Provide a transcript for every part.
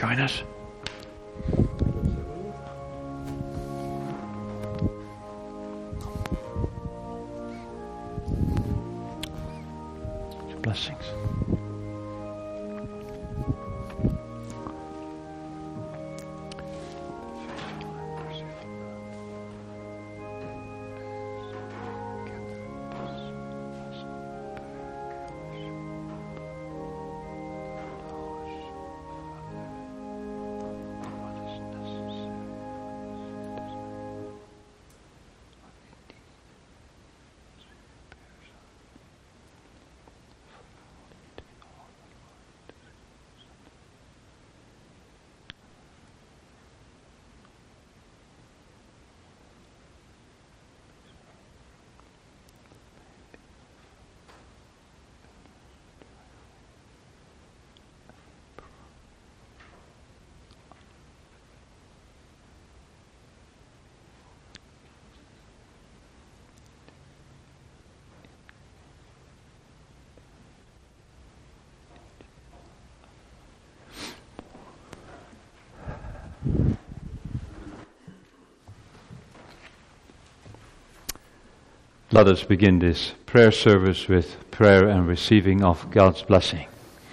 join us? Blessings. Let us begin this prayer service with prayer and receiving of God's blessing.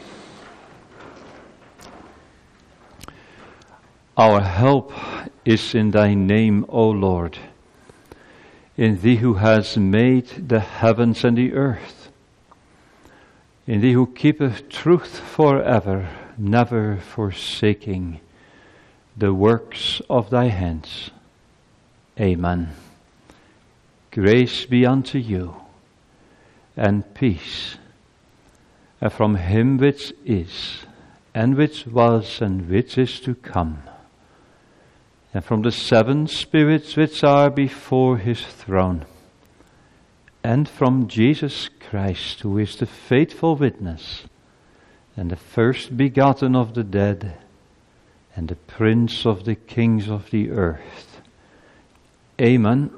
Our help is in thy name, O Lord, in thee who has made the heavens and the earth, in thee who keepeth truth forever, never forsaking the works of thy hands. Amen. Grace be unto you, and peace, and from him which is, and which was, and which is to come, and from the 7 spirits which are before his throne, and from Jesus Christ, who is the faithful witness, and the first begotten of the dead, and the Prince of the kings of the earth. Amen.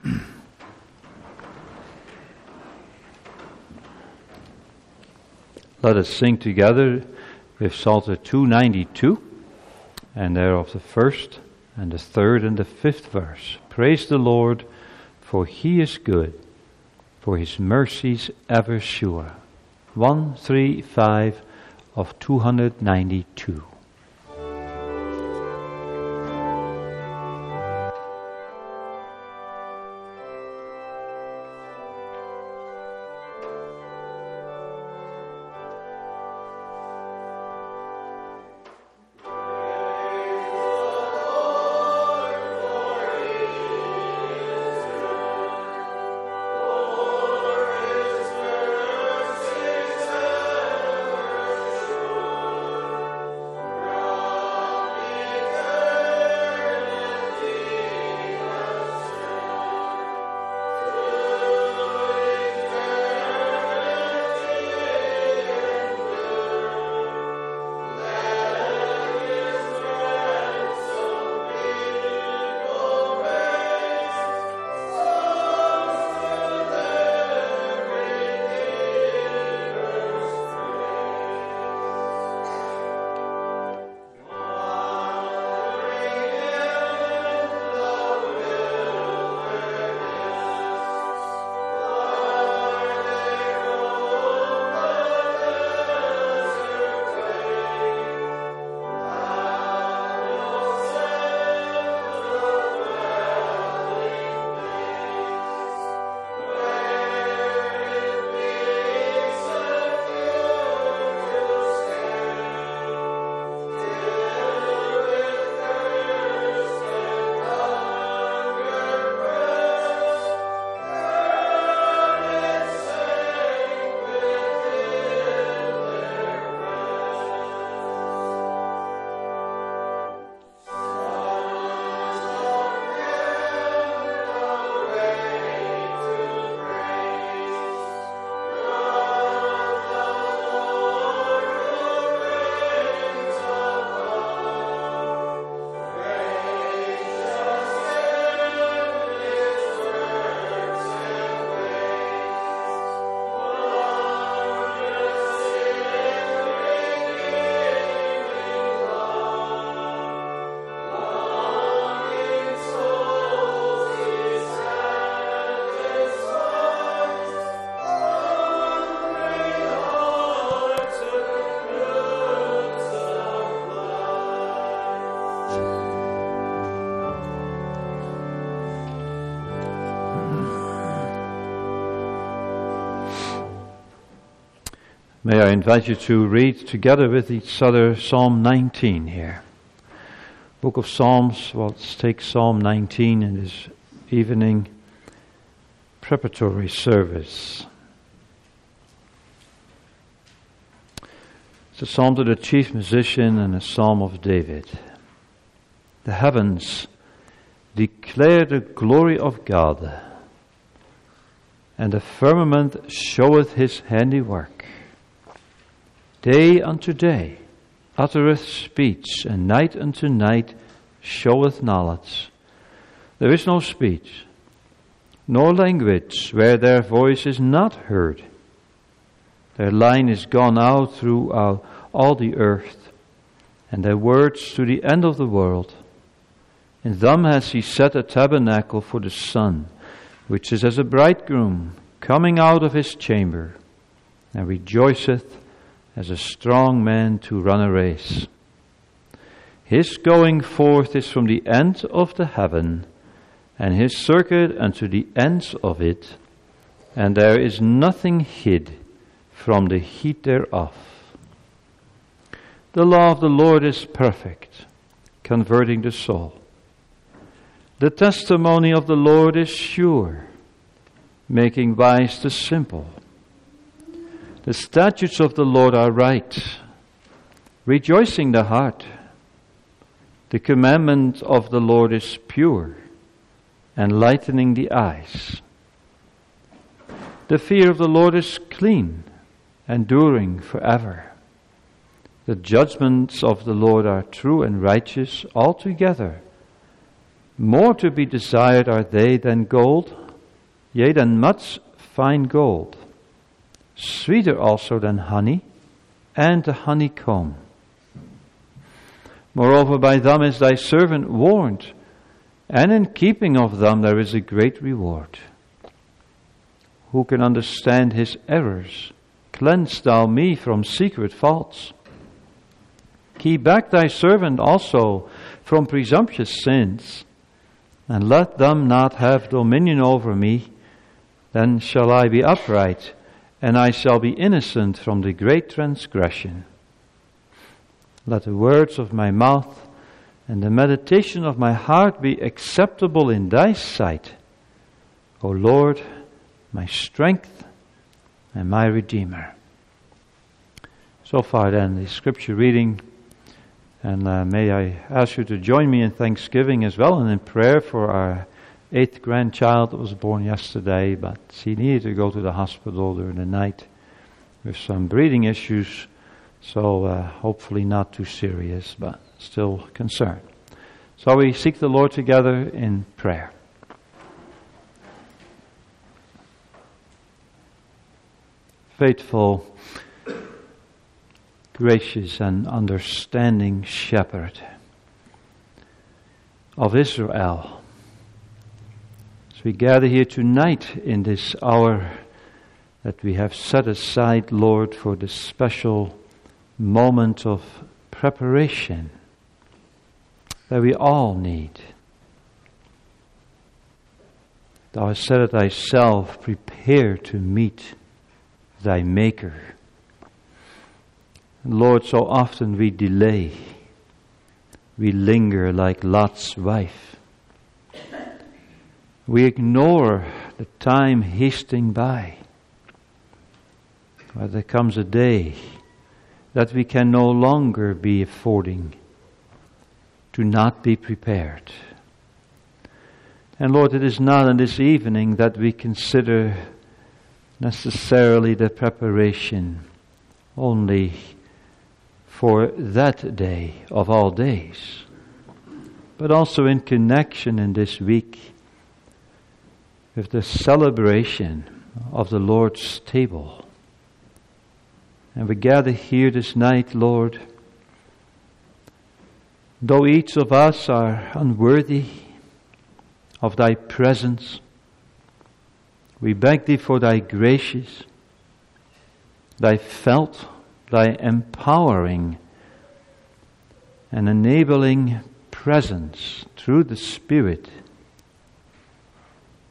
Let us sing together with Psalter 292, and thereof the 1st, and the 3rd, and the 5th verse. Praise the Lord, for he is good, for his mercies ever sure. 1, 3, 5 of 292. May I invite you to read together with each other Psalm 19 here. Book of Psalms, well, let's take Psalm 19 in this evening preparatory service. It's a psalm to the chief musician and a psalm of David. The heavens declare the glory of God, and the firmament showeth his handiwork. Day unto day uttereth speech, and night unto night showeth knowledge. There is no speech, nor language, where their voice is not heard. Their line is gone out throughout all the earth, and their words to the end of the world. In them has he set a tabernacle for the sun, which is as a bridegroom coming out of his chamber, and rejoiceth as a strong man to run a race. His going forth is from the end of the heaven, and his circuit unto the ends of it, and there is nothing hid from the heat thereof. The law of the Lord is perfect, converting the soul. The testimony of the Lord is sure, making wise the simple. The statutes of the Lord are right, rejoicing the heart. The commandment of the Lord is pure, enlightening the eyes. The fear of the Lord is clean, enduring forever. The judgments of the Lord are true and righteous altogether. More to be desired are they than gold, yea, than much fine gold. Sweeter also than honey, and the honeycomb. Moreover, by them is thy servant warned, and in keeping of them there is a great reward. Who can understand his errors? Cleanse thou me from secret faults. Keep back thy servant also from presumptuous sins, and let them not have dominion over me. Then shall I be upright, and I shall be innocent from the great transgression. Let the words of my mouth and the meditation of my heart be acceptable in thy sight, O Lord, my strength and my Redeemer. So far then, the scripture reading, and may I ask you to join me in thanksgiving as well and in prayer for our 8th grandchild that was born yesterday, but she needed to go to the hospital during the night with some breathing issues, so hopefully not too serious, but still concerned. So we seek the Lord together in prayer. Faithful, gracious and understanding Shepherd of Israel, as we gather here tonight in this hour that we have set aside, Lord, for this special moment of preparation that we all need. Thou hast said it thyself, prepare to meet thy Maker. Lord, so often we delay, we linger like Lot's wife. We ignore the time hasting by. But there comes a day that we can no longer be affording to not be prepared. And Lord, it is not in this evening that we consider necessarily the preparation only for that day of all days, but also in connection in this week with the celebration of the Lord's table. And we gather here this night, Lord, though each of us are unworthy of thy presence, we beg thee for thy gracious, thy felt, thy empowering and enabling presence through the Spirit,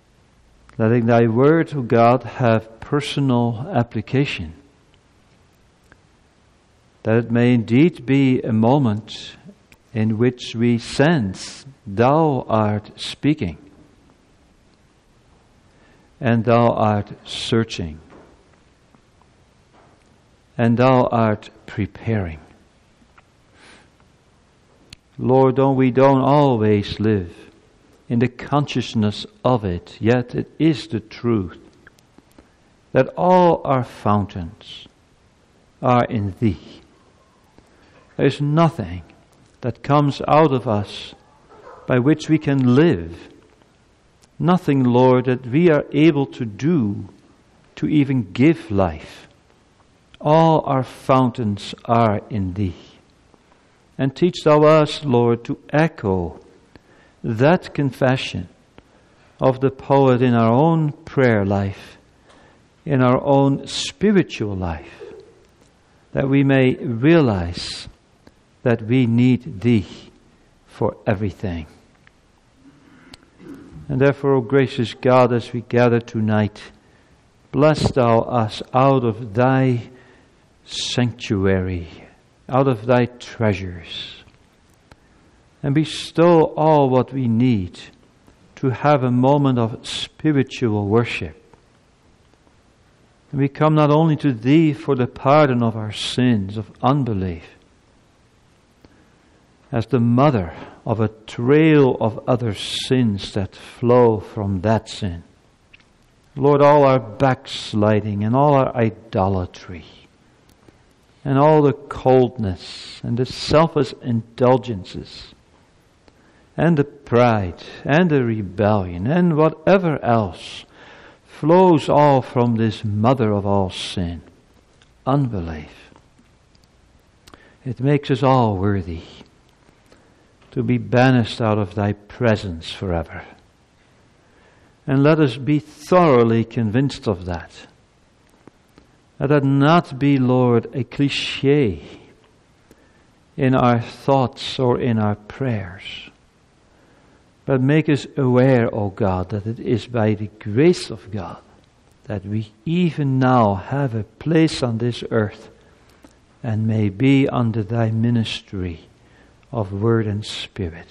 letting thy word, O God, have personal application that it may indeed be a moment in which we sense Thou art speaking, and Thou art searching, and Thou art preparing. Lord, though we don't always live in the consciousness of it, yet it is the truth that all our fountains are in Thee. There is nothing that comes out of us by which we can live. Nothing, Lord, that we are able to do to even give life. All our fountains are in Thee. And teach Thou us, Lord, to echo that confession of the poet in our own prayer life, in our own spiritual life, that we may realize that we need Thee for everything. And therefore, O gracious God, as we gather tonight, bless Thou us out of Thy sanctuary, out of Thy treasures, and bestow all what we need to have a moment of spiritual worship. And we come not only to Thee for the pardon of our sins of unbelief, as the mother of a trail of other sins that flow from that sin. Lord, all our backsliding and all our idolatry and all the coldness and the selfish indulgences and the pride and the rebellion and whatever else flows all from this mother of all sin, unbelief. It makes us all worthy to be banished out of Thy presence forever. And let us be thoroughly convinced of that. Let that not be, Lord, a cliché in our thoughts or in our prayers, but make us aware, O God, that it is by the grace of God that we even now have a place on this earth and may be under Thy ministry of word and spirit.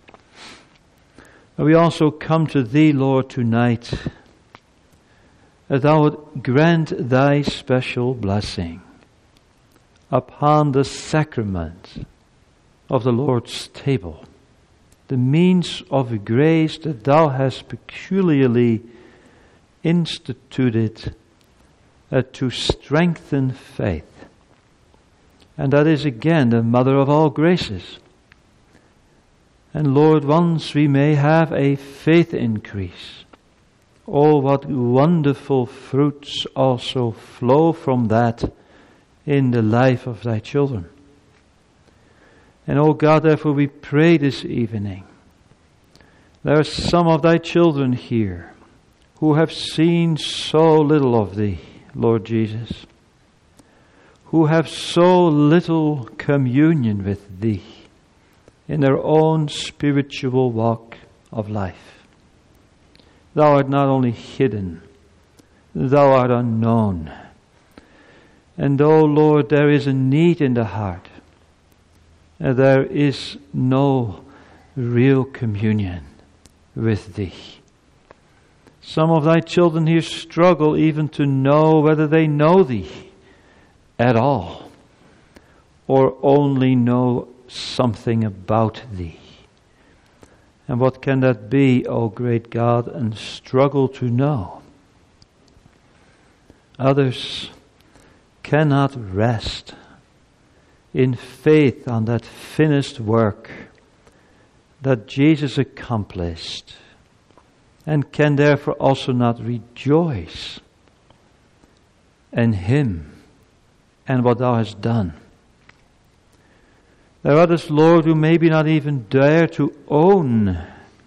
We also come to Thee, Lord, tonight, that Thou would grant Thy special blessing upon the sacrament of the Lord's table, the means of grace that Thou hast peculiarly instituted to strengthen faith. And that is again the mother of all graces. And Lord, once we may have a faith increase, oh, what wonderful fruits also flow from that in the life of Thy children. And oh God, therefore we pray this evening. There are some of Thy children here who have seen so little of Thee, Lord Jesus, who have so little communion with Thee in their own spiritual walk of life. Thou art not only hidden, Thou art unknown. And oh Lord, there is a need in the heart. There is no real communion with Thee. Some of Thy children here struggle even to know whether they know Thee at all, or only know something about Thee. And what can that be, O great God, and struggle to know? Others cannot rest in faith on that finished work that Jesus accomplished, and can therefore also not rejoice in Him and what Thou hast done. There are others, Lord, who maybe not even dare to own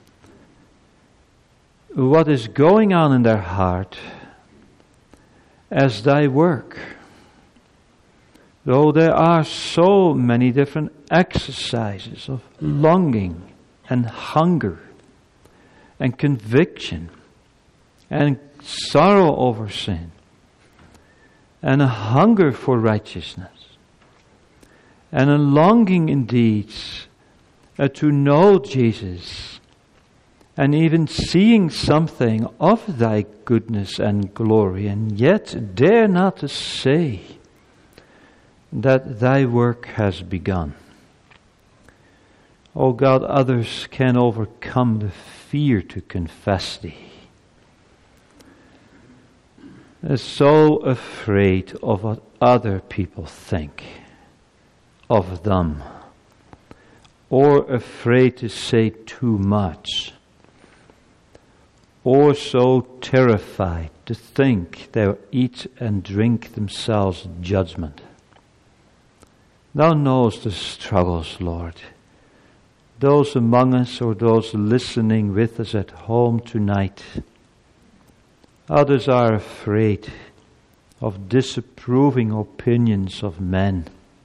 what is going on in their heart as Thy work. Though there are so many different exercises of longing and hunger and conviction and sorrow over sin and a hunger for righteousness. and a longing indeed to know Jesus, and even seeing something of thy goodness and glory, and yet dare not to say that thy work has begun. O God, others can overcome the fear to confess thee. They're so afraid of what other people think of them, or afraid to say too much, or so terrified to think they'll eat and drink themselves judgment. Thou knowest the struggles, Lord. Those among us or those listening with us at home tonight, others are afraid of disapproving opinions of men.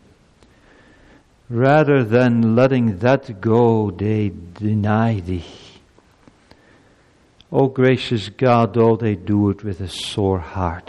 Rather than letting that go, they deny thee. O gracious God, though they do it with a sore heart.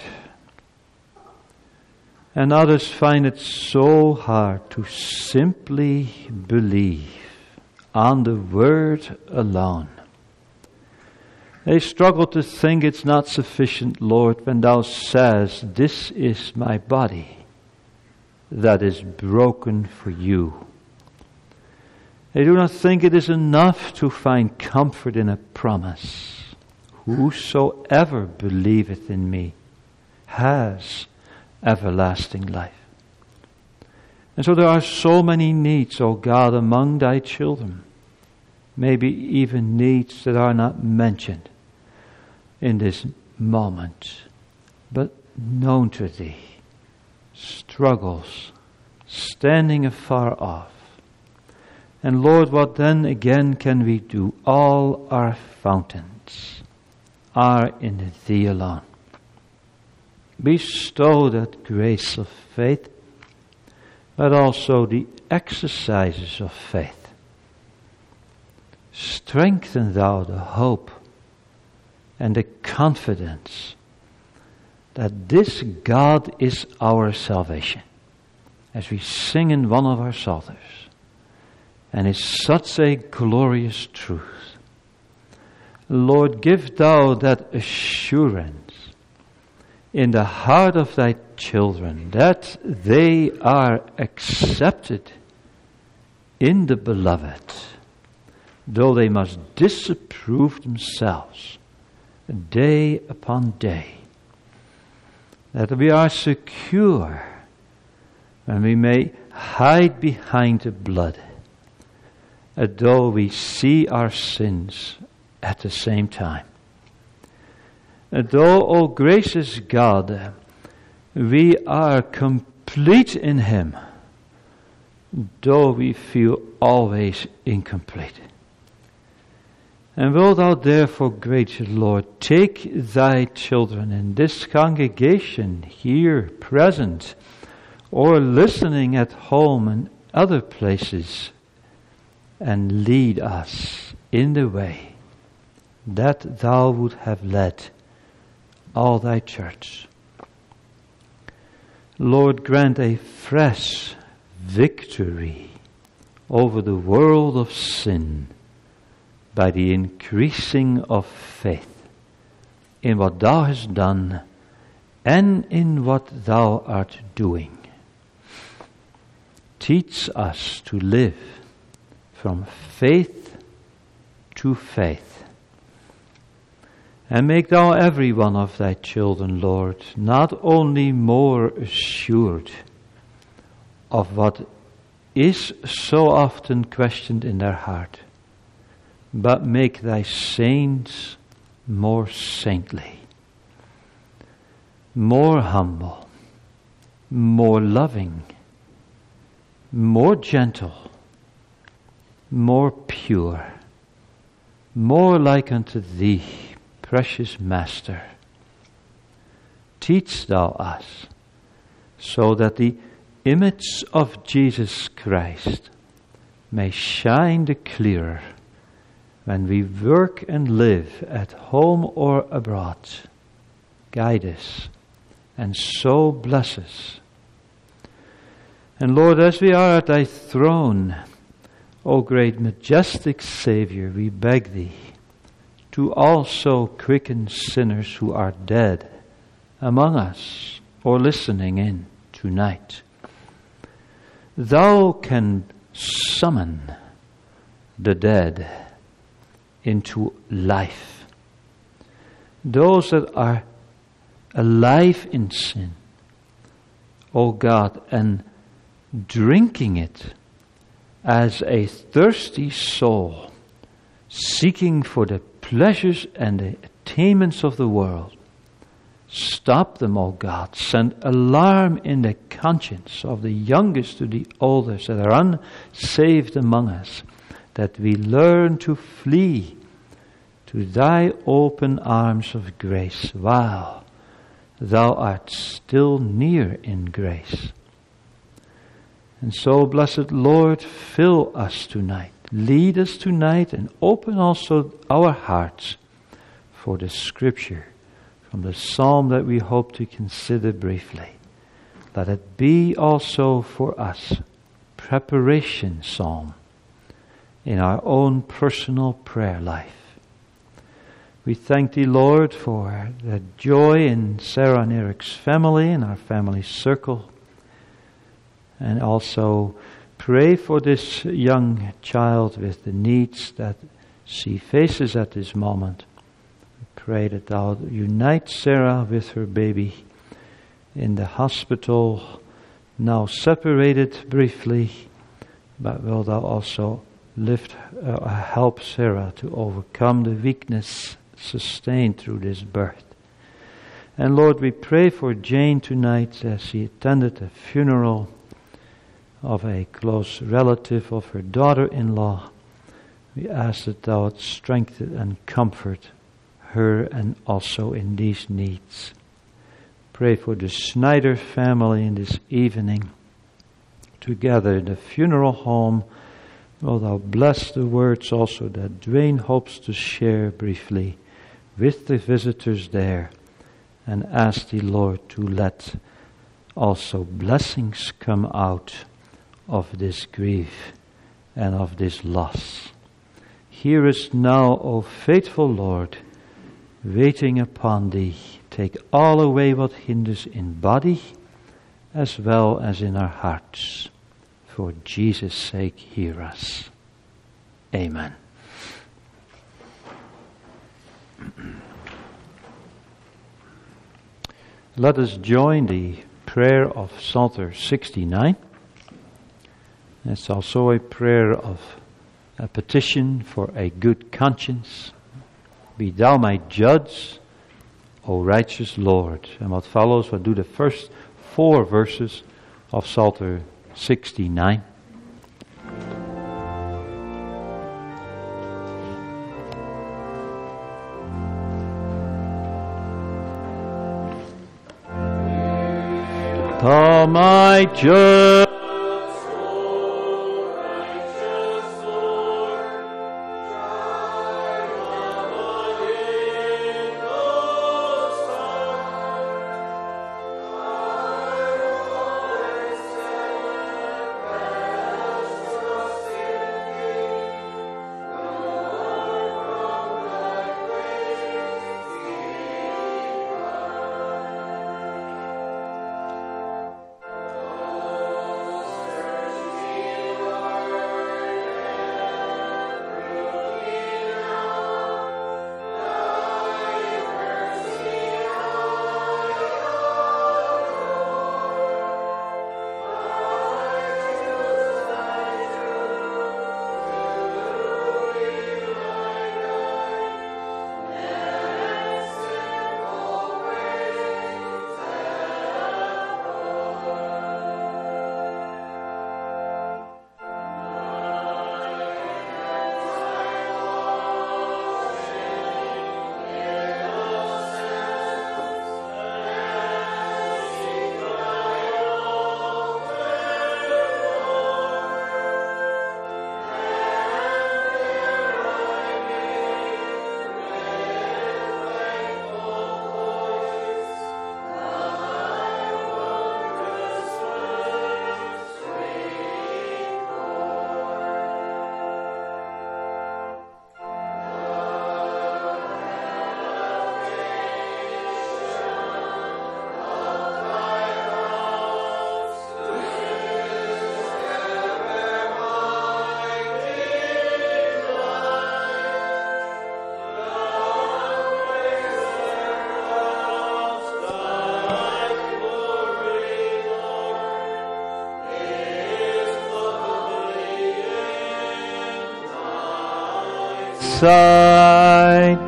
And others find it so hard to simply believe on the word alone. They struggle to think it's not sufficient, Lord, when thou says, this is my body that is broken for you. They do not think it is enough to find comfort in a promise. Whosoever believeth in me has everlasting life. And so there are so many needs, O God, among thy children. Maybe even needs that are not mentioned in this moment, but known to thee. Struggles, standing afar off. And Lord, what then again can we do? All our fountains are in thee alone. Bestow that grace of faith, but also the exercises of faith. Strengthen thou the hope and the confidence that this God is our salvation, as we sing in one of our psalters, and is such a glorious truth. Lord, give thou that assurance in the heart of thy children that they are accepted in the beloved, though they must disapprove themselves day upon day. That we are secure when we may hide behind the blood, though we see our sins at the same time. Though, O gracious God, we are complete in Him, though we feel always incomplete. And wilt thou therefore, gracious Lord, take thy children in this congregation here present, or listening at home and other places, and lead us in the way that thou would have led all thy church. Lord, grant a fresh victory over the world of sin by the increasing of faith in what thou hast done and in what thou art doing. Teach us to live from faith to faith. And make thou every one of thy children, Lord, not only more assured of what is so often questioned in their heart, but make thy saints more saintly, more humble, more loving, more gentle, more pure, more like unto thee, precious Master. Teach thou us, so that the image of Jesus Christ may shine the clearer when we work and live at home or abroad. Guide us and so bless us. And Lord, as we are at thy throne, O great majestic Savior, we beg thee to also quicken sinners who are dead among us or listening in tonight. Thou can summon the dead into life. Those that are alive in sin, O God, and drinking it as a thirsty soul, seeking for the pleasures and the attainments of the world. Stop them, O God. Send alarm in the conscience of the youngest to the oldest that are unsaved among us, that we learn to flee to thy open arms of grace while thou art still near in grace. And so, blessed Lord, fill us tonight, lead us tonight, and open also our hearts for the scripture from the psalm that we hope to consider briefly. Let it be also for us preparation psalm in our own personal prayer life. We thank thee, Lord, for the joy in Sarah and Eric's family and our family circle. And also pray for this young child with the needs that she faces at this moment. We pray that thou unite Sarah with her baby in the hospital, now separated briefly, but will thou also help Sarah to overcome the weakness sustained through this birth. And Lord, we pray for Jane tonight as she attended a funeral of a close relative of her daughter-in-law. We ask that thou would strengthen and comfort her and also in these needs. Pray for the Schneider family in this evening together in the funeral home. Will thou bless the words also that Dwayne hopes to share briefly with the visitors there, and ask thee, Lord, to let also blessings come out of this grief and of this loss. Hear us now, O faithful Lord, waiting upon thee. Take all away what hinders in body as well as in our hearts. For Jesus' sake, hear us. Amen. Let us join the prayer of Psalter 69. It's also a prayer of a petition for a good conscience. Be thou my judge, O righteous Lord. And what follows, we'll do the first 4 verses of Psalter 69. Thou my judge, sight.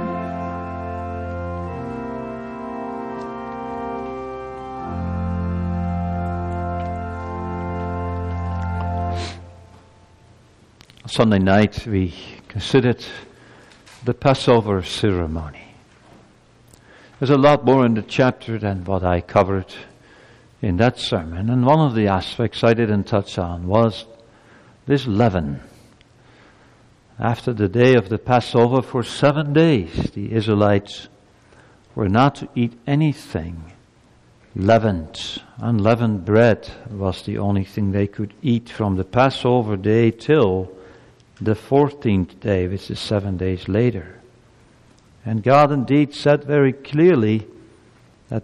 Sunday night we considered the Passover ceremony. There's a lot more in the chapter than what I covered in that sermon, and one of the aspects I didn't touch on was this leaven. After the day of the Passover, for 7 days the Israelites were not to eat anything leavened. Unleavened bread was the only thing they could eat from the Passover day till the 14th day, which is 7 days later. And God indeed said very clearly that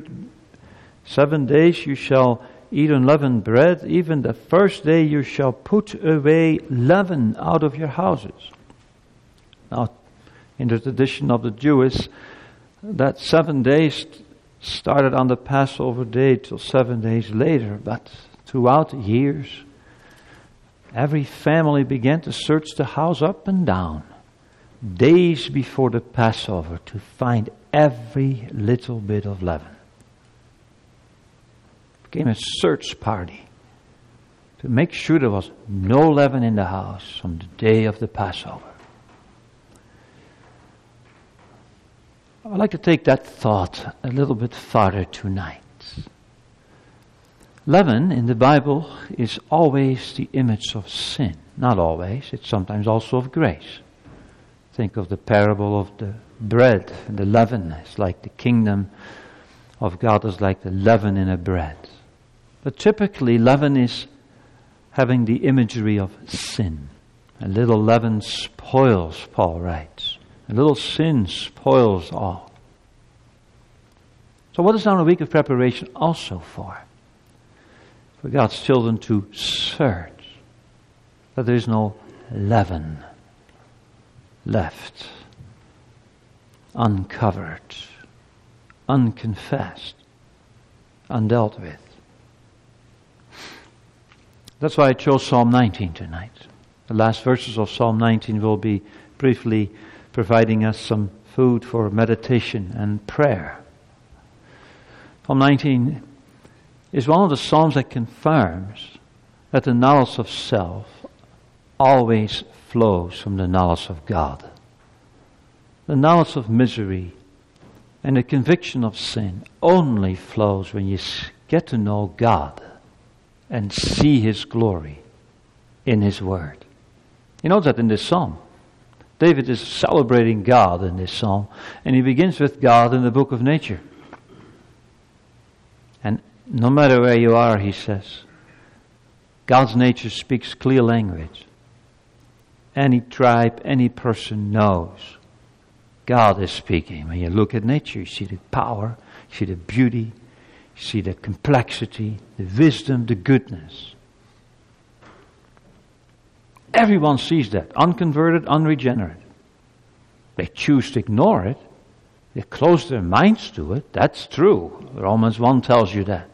7 days you shall eat unleavened bread, even the first day you shall put away leaven out of your houses. Now, in the tradition of the Jews, that 7 days started on the Passover day till 7 days later, but throughout the years, every family began to search the house up and down, days before the Passover, to find every little bit of leaven. It became a search party to make sure there was no leaven in the house on the day of the Passover. I'd like to take that thought a little bit farther tonight. Leaven in the Bible is always the image of sin. Not always, it's sometimes also of grace. Think of the parable of the bread and the leaven. It's like the kingdom of God is like the leaven in a bread. But typically leaven is having the imagery of sin. A little leaven spoils, Paul writes. A little sin spoils all. So what is now a week of preparation also for? For God's children to search that there is no leaven left, uncovered, unconfessed, undealt with. That's why I chose Psalm 19 tonight. The last verses of Psalm 19 will be briefly providing us some food for meditation and prayer. Psalm 19 is one of the Psalms that confirms that the knowledge of self always flows from the knowledge of God. The knowledge of misery and the conviction of sin only flows when you get to know God and see His glory in His Word. You know that in this Psalm. David is celebrating God in this Psalm, and he begins with God in the book of nature. And no matter where you are, he says, God's nature speaks clear language. Any tribe, any person knows God is speaking. When you look at nature, you see the power, you see the beauty, you see the complexity, the wisdom, the goodness. Everyone sees that, unconverted, unregenerate. They choose to ignore it. They close their minds to it. That's true. Romans 1 tells you that.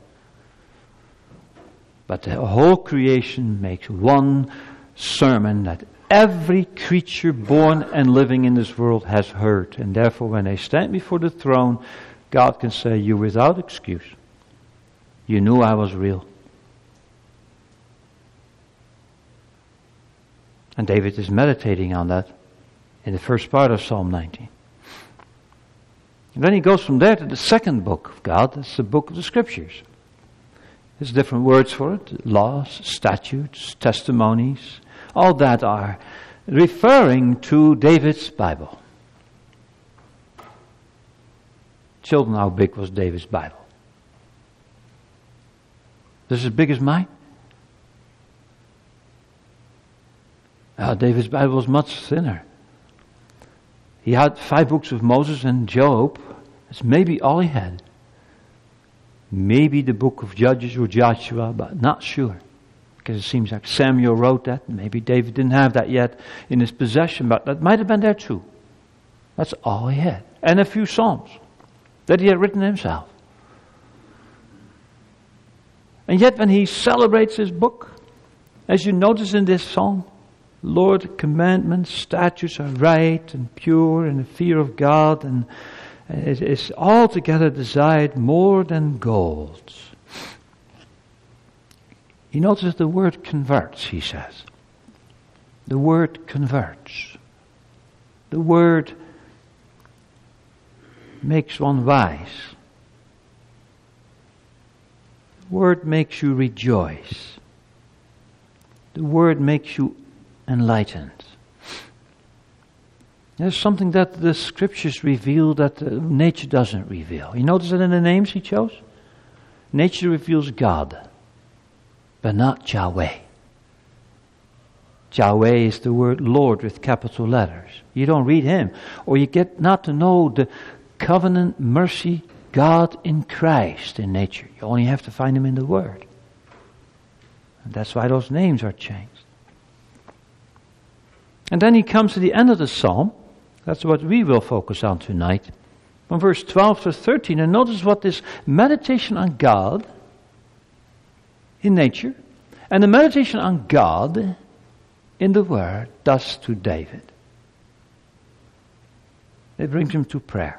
But the whole creation makes one sermon that every creature born and living in this world has heard. And therefore, when they stand before the throne, God can say, you're without excuse. You knew I was real. And David is meditating on that in the first part of Psalm 19. And then he goes from there to the second book of God. That's the book of the Scriptures. There's different words for it. Laws, statutes, testimonies. All that are referring to David's Bible. Children, how big was David's Bible? Is it as big as mine? David's Bible was much thinner. He had 5 books of Moses and Job. That's maybe all he had. Maybe the book of Judges or Joshua, but not sure. Because it seems like Samuel wrote that. Maybe David didn't have that yet in his possession, but that might have been there too. That's all he had. And a few Psalms that he had written himself. And yet when he celebrates his book, as you notice in this psalm, Lord, commandments, statutes are right and pure and the fear of God, and it is altogether desired more than gold. You notice the word converts, he says. The word converts. The word makes one wise. The word makes you rejoice. The word makes you enlightened. There's something that the scriptures reveal that nature doesn't reveal. You notice that in the names he chose? Nature reveals God, but not Yahweh. Yahweh is the word Lord with capital letters. You don't read him, or you get not to know the covenant mercy God in Christ in nature. You only have to find him in the Word. And that's why those names are changed. And then he comes to the end of the psalm. That's what we will focus on tonight. From verse 12 to 13. And notice what this meditation on God in nature and the meditation on God in the Word does to David. It brings him to prayer.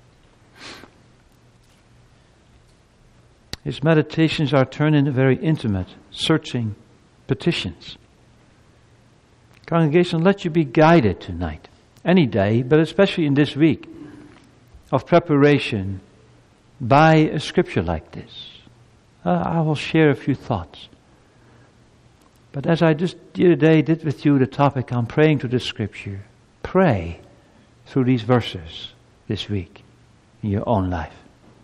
His meditations are turned into very intimate, searching petitions. Congregation, let you be guided tonight, any day, but especially in this week of preparation by a scripture like this. I will share a few thoughts. But as I just the other day did with you the topic on praying to the scripture, pray through these verses this week in your own life.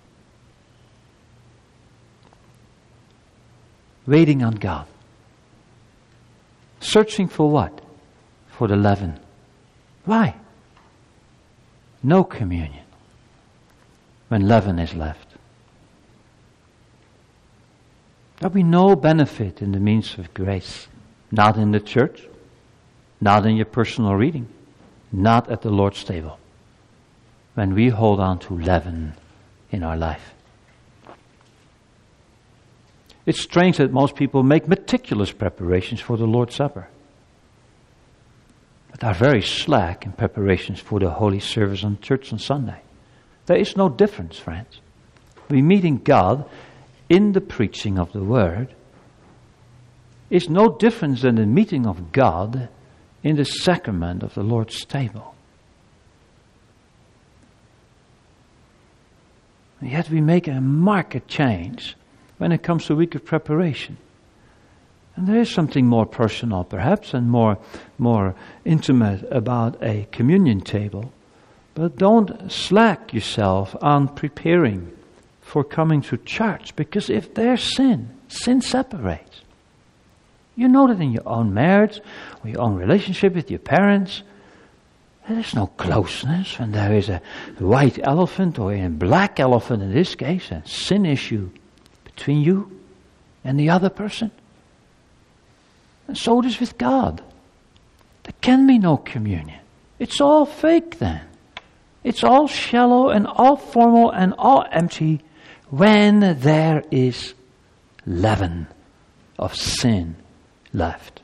Waiting on God. Searching for what? For the leaven. Why? No communion when leaven is left. There'll be no benefit in the means of grace. Not in the church, not in your personal reading, not at the Lord's table. When we hold on to leaven in our life. It's strange that most people make meticulous preparations for the Lord's Supper, but are very slack in preparations for the holy service on church on Sunday. There is no difference, friends. We meeting God in the preaching of the Word is no difference than the meeting of God in the sacrament of the Lord's table. And yet we make a marked change when it comes to a week of preparation. And there is something more personal perhaps and more intimate about a communion table. But don't slack yourself on preparing for coming to church, because if there's sin separates. You know that in your own marriage or your own relationship with your parents, there is no closeness when there is a white elephant or a black elephant in this case, a sin issue between you and the other person. And so it is with God. There can be no communion. It's all fake then. It's all shallow and all formal and all empty when there is leaven of sin left.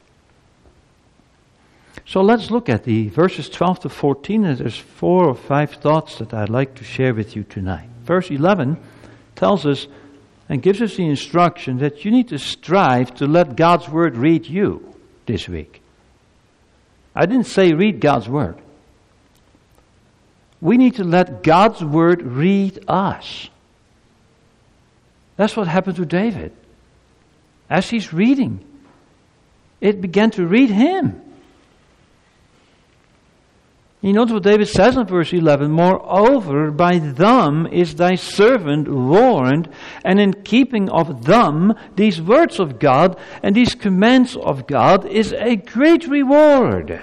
So let's look at the verses 12 to 14, and there's 4 or 5 thoughts that I'd like to share with you tonight. Verse 11 tells us and gives us the instruction that you need to strive to let God's Word read you this week. I didn't say read God's Word. We need to let God's Word read us. That's what happened to David. As he's reading, it began to read him. You notice what David says in verse 11, moreover, by them is thy servant warned, and in keeping of them, these words of God and these commands of God is a great reward.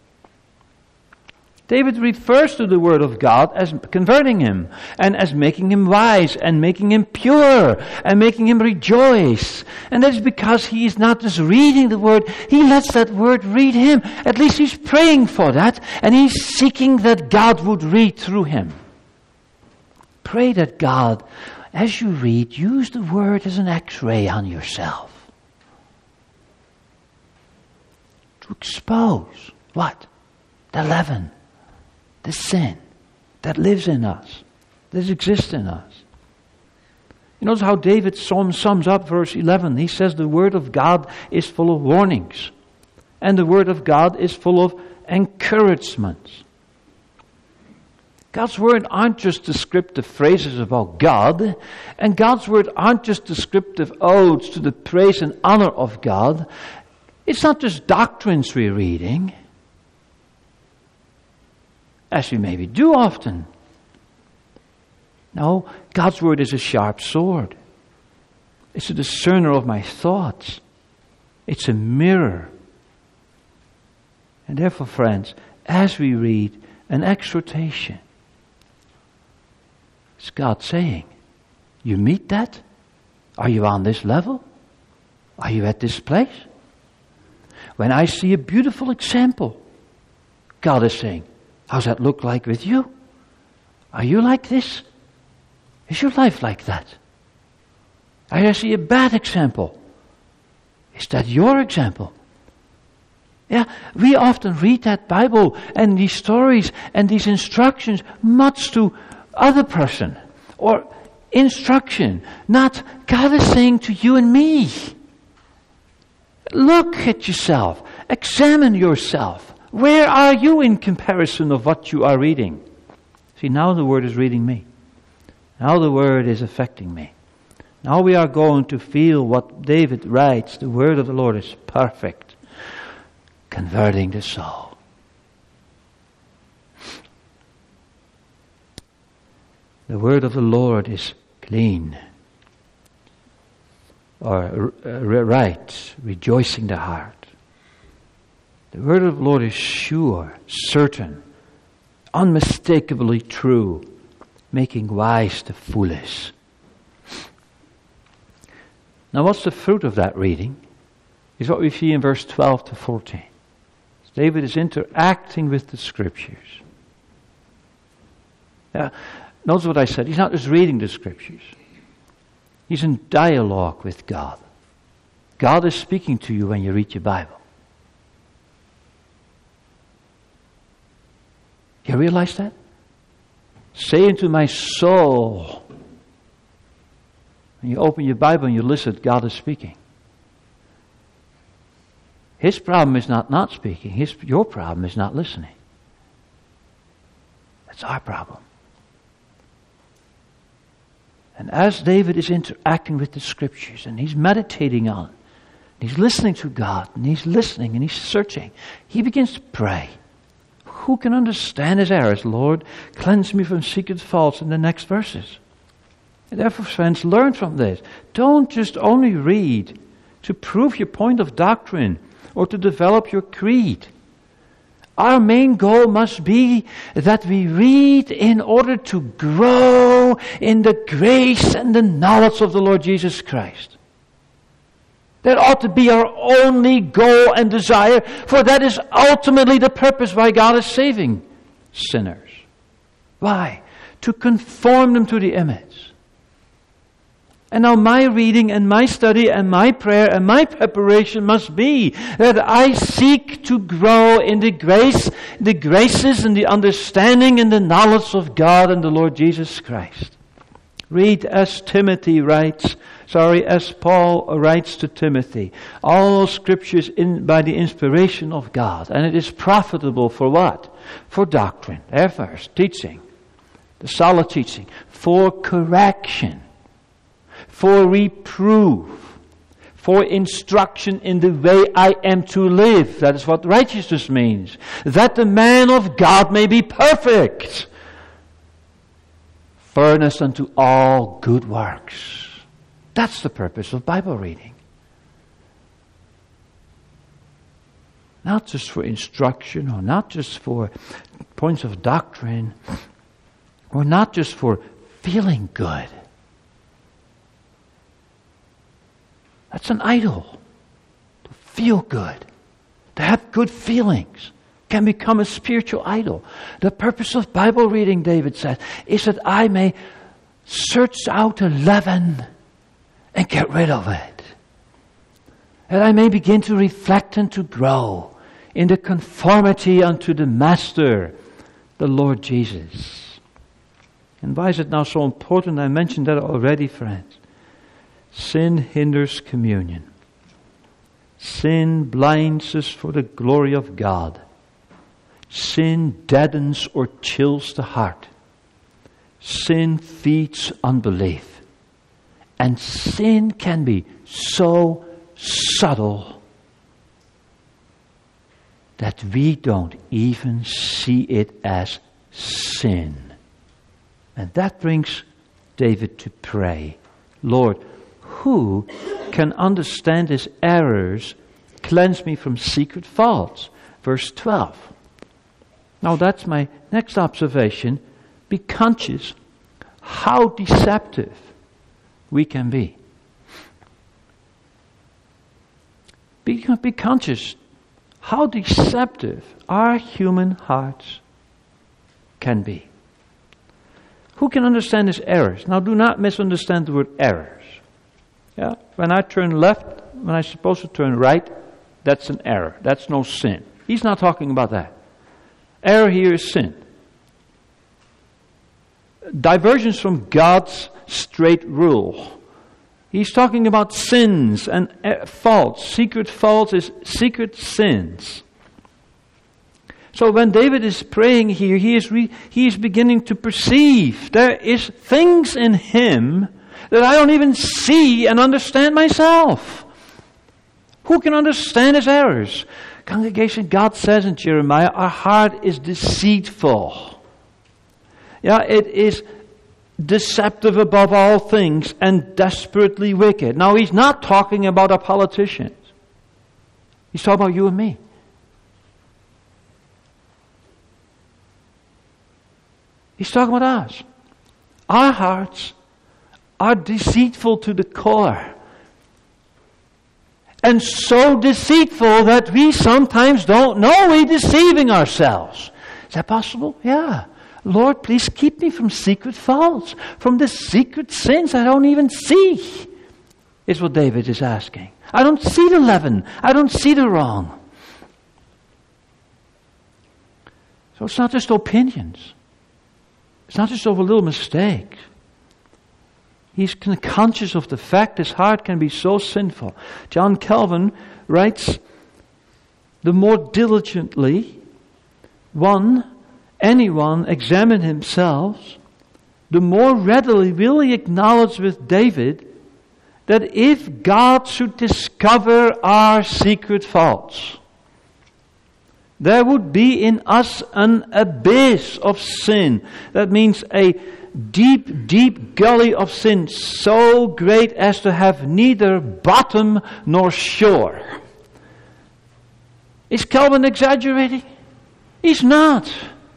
David refers to the Word of God as converting him, and as making him wise, and making him pure, and making him rejoice. And that is because he is not just reading the Word, he lets that Word read him. At least he's praying for that, and he's seeking that God would read through him. Pray that God, as you read, use the Word as an X-ray on yourself. to expose what? The leaven, the sin that lives in us, that exists in us. You notice how David sums up verse 11. He says the Word of God is full of warnings. And the Word of God is full of encouragements. God's Word aren't just descriptive phrases about God. And God's Word aren't just descriptive odes to the praise and honor of God. It's not just doctrines we're reading, as we maybe do often. No, God's Word is a sharp sword. It's a discerner of my thoughts. It's a mirror. And therefore, friends, as we read an exhortation, it's God saying, you meet that? Are you on this level? Are you at this place? When I see a beautiful example, God is saying, how's that look like with you? Are you like this? Is your life like that? I see a bad example. Is that your example? Yeah, we often read that Bible and these stories and these instructions much to other person or instruction. Not God is saying to you and me. Look at yourself. Examine yourself. Where are you in comparison of what you are reading? See, now the Word is reading me. Now the Word is affecting me. Now we are going to feel what David writes. The Word of the Lord is perfect, converting the soul. The Word of the Lord is clean, or right, rejoicing the heart. The Word of the Lord is sure, certain, unmistakably true, making wise the foolish. Now what's the fruit of that reading? Is what we see in verse 12 to 14. David is interacting with the Scriptures. Notice what I said. He's not just reading the Scriptures. He's in dialogue with God. God is speaking to you when you read your Bible. You realize that? Say into my soul. When you open your Bible and you listen, God is speaking. His problem is not speaking. Your problem is not listening. That's our problem. And as David is interacting with the Scriptures and he's meditating on, he's listening to God, and he's listening and he's searching, he begins to pray. Who can understand his errors? Lord, cleanse me from secret faults in the next verses. And therefore, friends, learn from this. Don't just only read to prove your point of doctrine or to develop your creed. Our main goal must be that we read in order to grow in the grace and the knowledge of the Lord Jesus Christ. That ought to be our only goal and desire, for that is ultimately the purpose why God is saving sinners. Why? To conform them to the image. And now my reading and my study and my prayer and my preparation must be that I seek to grow in the grace, the graces and the understanding and the knowledge of God and the Lord Jesus Christ. Read as Paul writes to Timothy. All Scripture is by the inspiration of God, and it is profitable for what? For doctrine. There first, teaching. The solid teaching. For correction. For reproof. For instruction in the way I am to live. That is what righteousness means. That the man of God may be perfect. Furnace unto all good works. That's the purpose of Bible reading. Not just for instruction, or not just for points of doctrine, or not just for feeling good. That's an idol. To feel good, to have good feelings, can become a spiritual idol. The purpose of Bible reading, David said, is that I may search out the leaven and get rid of it. That I may begin to reflect and to grow in the conformity unto the Master, the Lord Jesus. And why is it now so important? I mentioned that already, friends. Sin hinders communion. Sin blinds us for the glory of God. Sin deadens or chills the heart. Sin feeds unbelief. And sin can be so subtle that we don't even see it as sin. And that brings David to pray, Lord, who can understand his errors? Cleanse me from secret faults. Verse 12. Now that's my next observation. Be conscious how deceptive we can be. Be conscious how deceptive our human hearts can be. Who can understand his errors? Now do not misunderstand the word errors. Yeah? When I turn left, when I'm supposed to turn right, that's an error. That's no sin. He's not talking about that. Error here is sin. Divergence from God's straight rule. He's talking about sins and faults. Secret faults is secret sins. So when David is praying here, he is beginning to perceive there is things in him that I don't even see and understand myself. Who can understand his errors? Congregation, God says in Jeremiah, our heart is deceitful. Yeah, it is deceptive above all things and desperately wicked. Now, he's not talking about our politicians. He's talking about you and me. He's talking about us. Our hearts are deceitful to the core. And so deceitful that we sometimes don't know we're deceiving ourselves. Is that possible? Yeah. Lord, please keep me from secret faults, from the secret sins I don't even see, is what David is asking. I don't see the leaven. I don't see the wrong. So it's not just opinions. It's not just over little mistakes. He's conscious of the fact his heart can be so sinful. John Calvin writes, the more diligently anyone examine himself, the more readily will he acknowledge with David that if God should discover our secret faults, there would be in us an abyss of sin. That means a deep, deep gully of sin so great as to have neither bottom nor shore. Is Calvin exaggerating? He's not.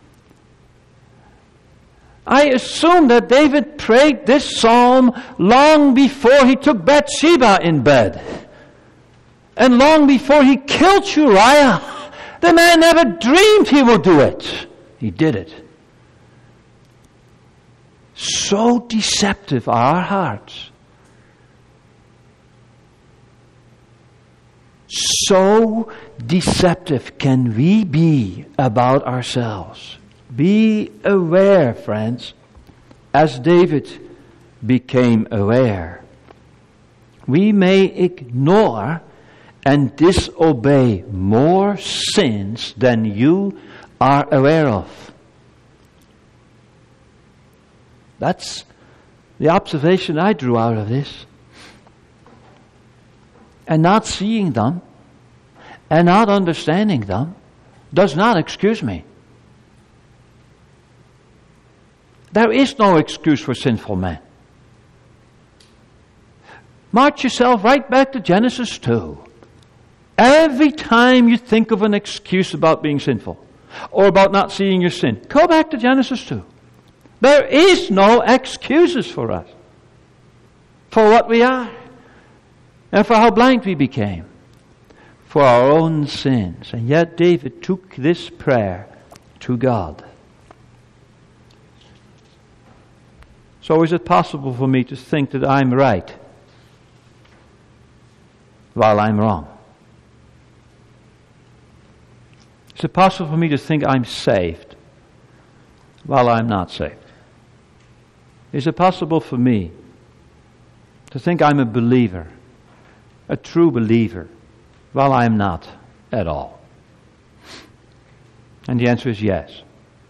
I assume that David prayed this psalm long before he took Bathsheba in bed. And long before he killed Uriah. The man never dreamed he would do it. He did it. So deceptive are our hearts. So deceptive can we be about ourselves. Be aware, friends, as David became aware. We may ignore and disobey more sins than you are aware of. That's the observation I drew out of this. And not seeing them and not understanding them does not excuse me. There is no excuse for sinful men. March yourself right back to Genesis 2. Every time you think of an excuse about being sinful or about not seeing your sin, go back to Genesis 2. There is no excuses for us, for what we are, and for how blind we became, for our own sins. And yet David took this prayer to God. So is it possible for me to think that I'm right while I'm wrong? Is it possible for me to think I'm saved while I'm not saved? Is it possible for me to think I'm a believer, a true believer, while I'm not at all? And the answer is yes.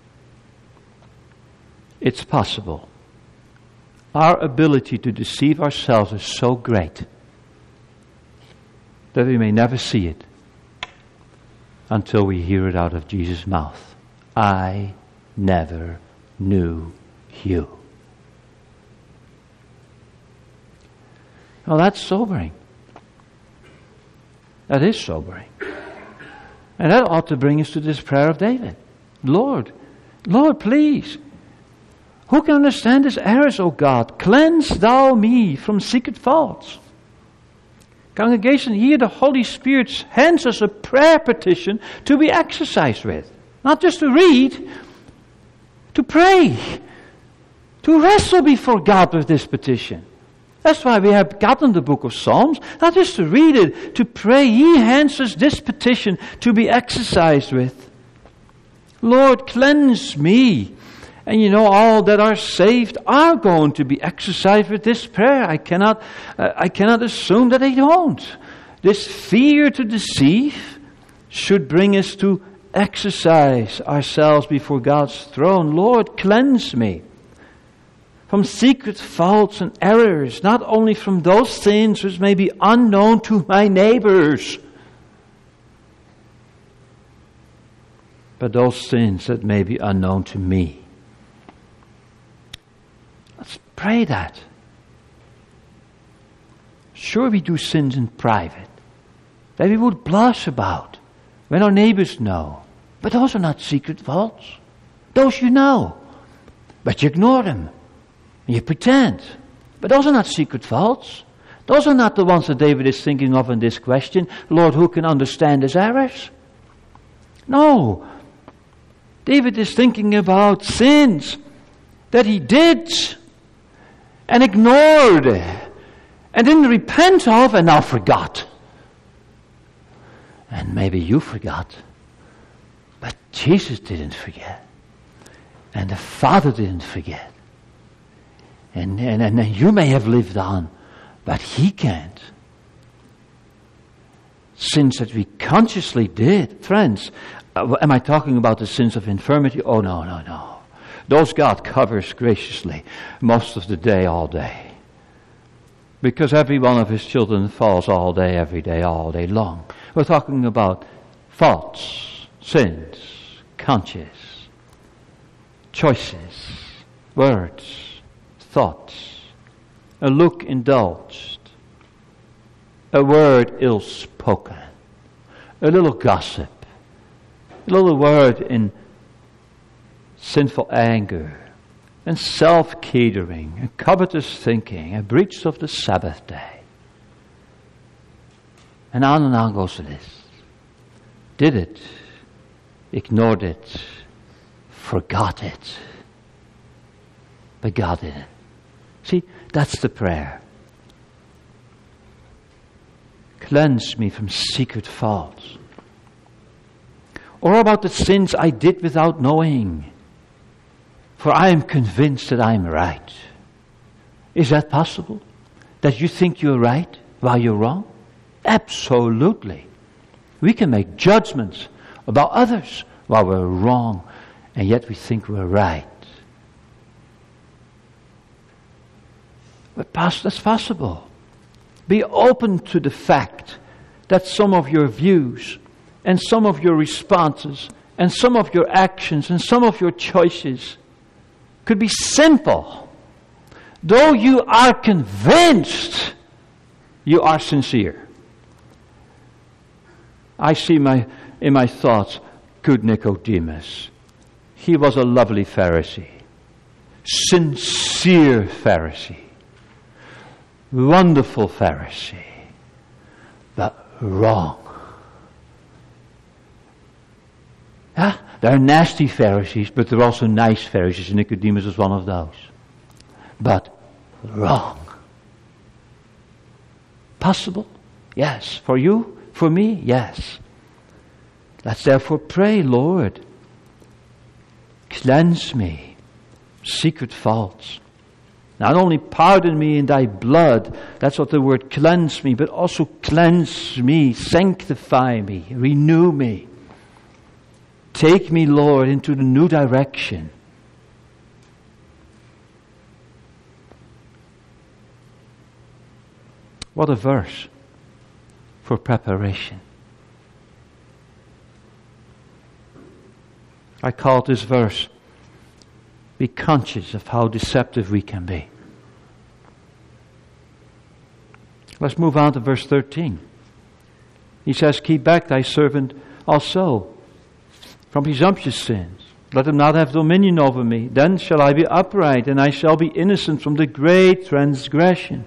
It's possible. Our ability to deceive ourselves is so great that we may never see it until we hear it out of Jesus' mouth. I never knew you. Well, that's sobering. That is sobering. And that ought to bring us to this prayer of David. Lord, please. Who can understand his errors, O God? Cleanse thou me from secret faults. Congregation, here the Holy Spirit hands us a prayer petition to be exercised with. Not just to read, to pray, to wrestle before God with this petition. That's why we have gotten the book of Psalms, not just to read it, to pray. He hands us this petition to be exercised with. Lord, cleanse me. And you know, all that are saved are going to be exercised with this prayer. I cannot assume that they don't. This fear to deceive should bring us to exercise ourselves before God's throne. Lord, cleanse me from secret faults and errors, not only from those sins which may be unknown to my neighbors, but those sins that may be unknown to me. Let's pray that. Sure, we do sins in private that we would blush about when our neighbors know. But those are not secret faults. Those you know. But you ignore them. And you pretend. But those are not secret faults. Those are not the ones that David is thinking of in this question. Lord, who can understand his errors? No. David is thinking about sins that he did and ignored and didn't repent of and now forgot. And maybe you forgot. But Jesus didn't forget. And the Father didn't forget. And you may have lived on, but He can't. Sins that we consciously did. Friends, am I talking about the sins of infirmity? Oh, no. Those God covers graciously most of the day, all day. Because every one of His children falls all day, every day, all day long. We're talking about faults, sins, conscious, choices, words, thoughts, a look indulged, a word ill-spoken, a little gossip, a little word in sinful anger, and self-catering, and covetous thinking, a breach of the Sabbath day. And on goes the list. Did it, ignored it, forgot it, but God didn't. See, that's the prayer. Cleanse me from secret faults. Or about the sins I did without knowing. For I am convinced that I am right. Is that possible? That you think you're right while you're wrong? Absolutely. We can make judgments about others while we're wrong, and yet we think we're right. But that's possible. Be open to the fact that some of your views and some of your responses and some of your actions and some of your choices could be simple, though you are convinced you are sincere. I see in my thoughts good Nicodemus. He was a lovely Pharisee, sincere Pharisee, wonderful Pharisee, but wrong. There are nasty Pharisees, but there are also nice Pharisees, and Nicodemus was one of those. But wrong. Possible? Yes. For you? For me? Yes. Let's therefore pray, Lord, cleanse me, secret faults. Not only pardon me in thy blood, that's what the word cleanse me, but also cleanse me, sanctify me, renew me. Take me, Lord, into the new direction. What a verse for preparation. I call this verse, be conscious of how deceptive we can be. Let's move on to verse 13. He says, keep back thy servant also from presumptuous sins. Let him not have dominion over me. Then shall I be upright, and I shall be innocent from the great transgression.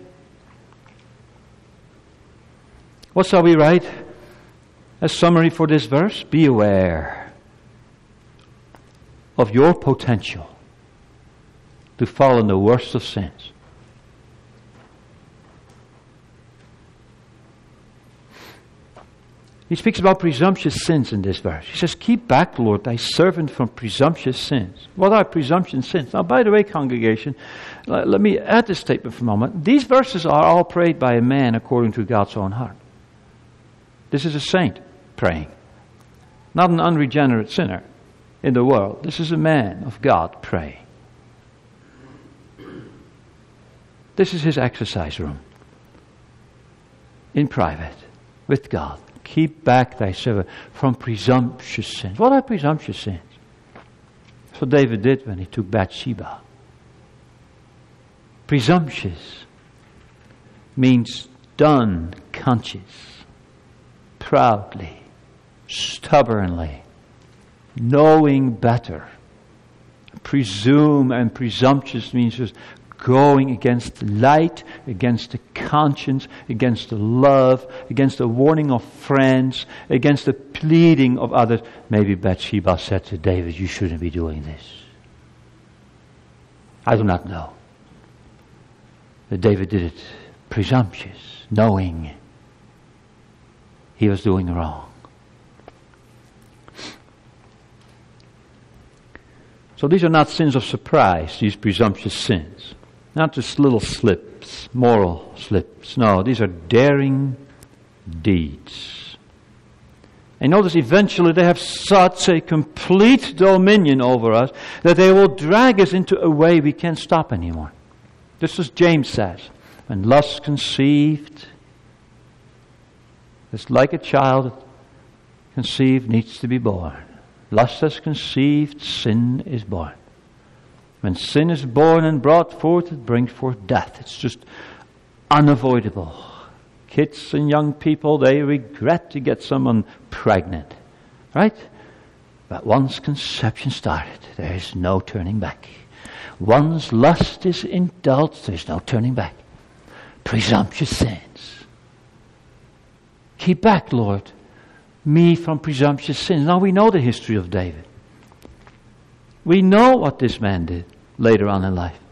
What shall we write as summary for this verse? Be aware of your potential to fall in the worst of sins. He speaks about presumptuous sins in this verse. He says, keep back, Lord, thy servant from presumptuous sins. What are presumptuous sins? Now, by the way, congregation, let me add this statement for a moment. These verses are all prayed by a man according to God's own heart. This is a saint praying, not an unregenerate sinner in the world. This is a man of God praying. This is his exercise room in private with God. Keep back thy servant from presumptuous sins. What are presumptuous sins? That's what David did when he took Bathsheba. Presumptuous means done conscious, proudly, stubbornly, knowing better. Presume and presumptuous means just going against the light, against the conscience, against the love, against the warning of friends, against the pleading of others. Maybe Bathsheba said to David, you shouldn't be doing this. I do not know. But David did it presumptuous, knowing he was doing wrong. So these are not sins of surprise, these presumptuous sins. Not just little slips, moral slips. No, these are daring deeds. And notice eventually they have such a complete dominion over us that they will drag us into a way we can't stop anymore. Just as James says, when lust conceived, it's like a child conceived needs to be born. Lust has conceived, sin is born. When sin is born and brought forth, it brings forth death. It's just unavoidable. Kids and young people, they regret to get someone pregnant. Right? But once conception started, there is no turning back. Once lust is indulged, there is no turning back. Presumptuous sins. Keep back, Lord, me from presumptuous sins. Now we know the history of David. We know what this man did later on in life.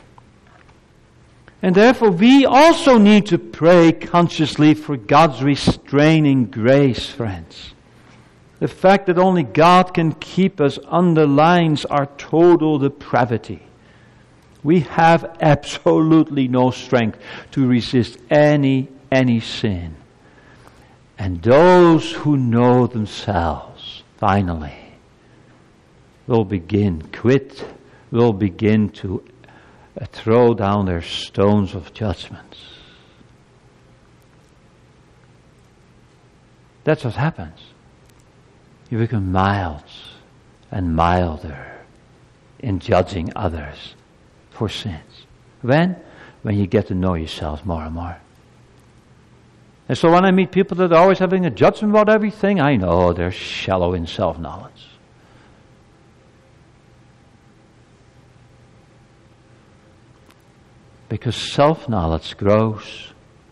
And therefore we also need to pray consciously for God's restraining grace, friends. The fact that only God can keep us underlines our total depravity. We have absolutely no strength to resist any sin. And those who know themselves, finally, will begin to throw down their stones of judgment. That's what happens. You become mild and milder in judging others for sins. When you get to know yourselves more and more. And so when I meet people that are always having a judgment about everything, I know they're shallow in self-knowledge. Because self-knowledge grows,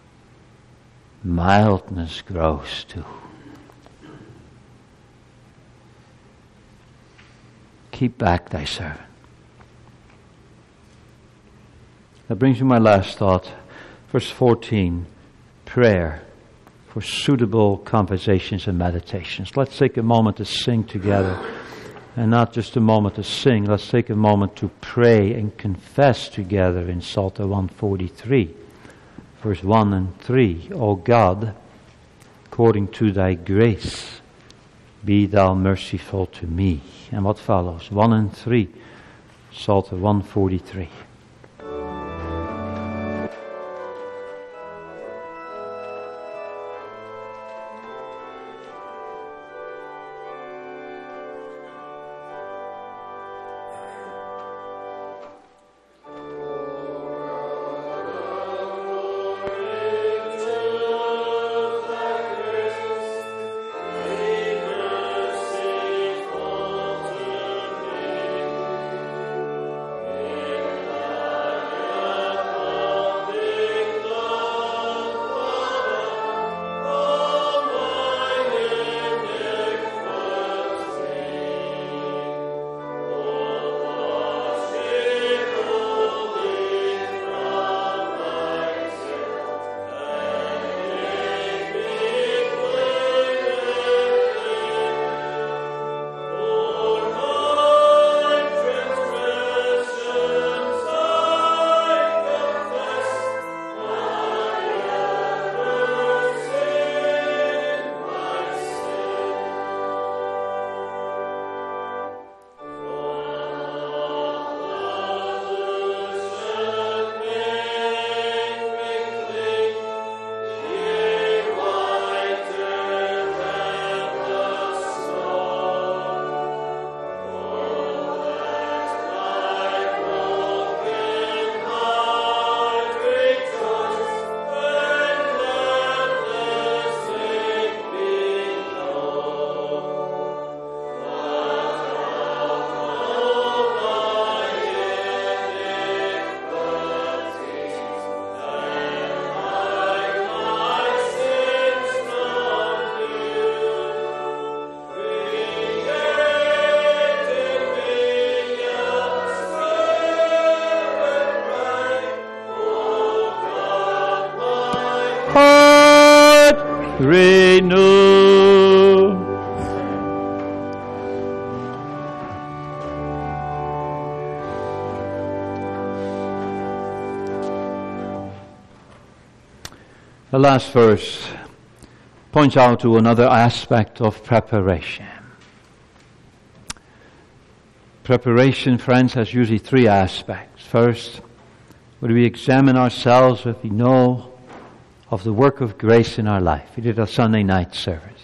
mildness grows too. Keep back thy servant. That brings me to my last thought. Verse 14, prayer for suitable conversations and meditations. Let's take a moment to sing together. And not just a moment to sing, let's take a moment to pray and confess together in Psalter 143, verse 1 and 3. O God, according to thy grace, be thou merciful to me. And what follows? 1 and 3, Psalter 143. Renew. The last verse points out to another aspect of preparation. Preparation, friends, has usually three aspects. First, when we examine ourselves, if we know of the work of grace in our life. We did a Sunday night service.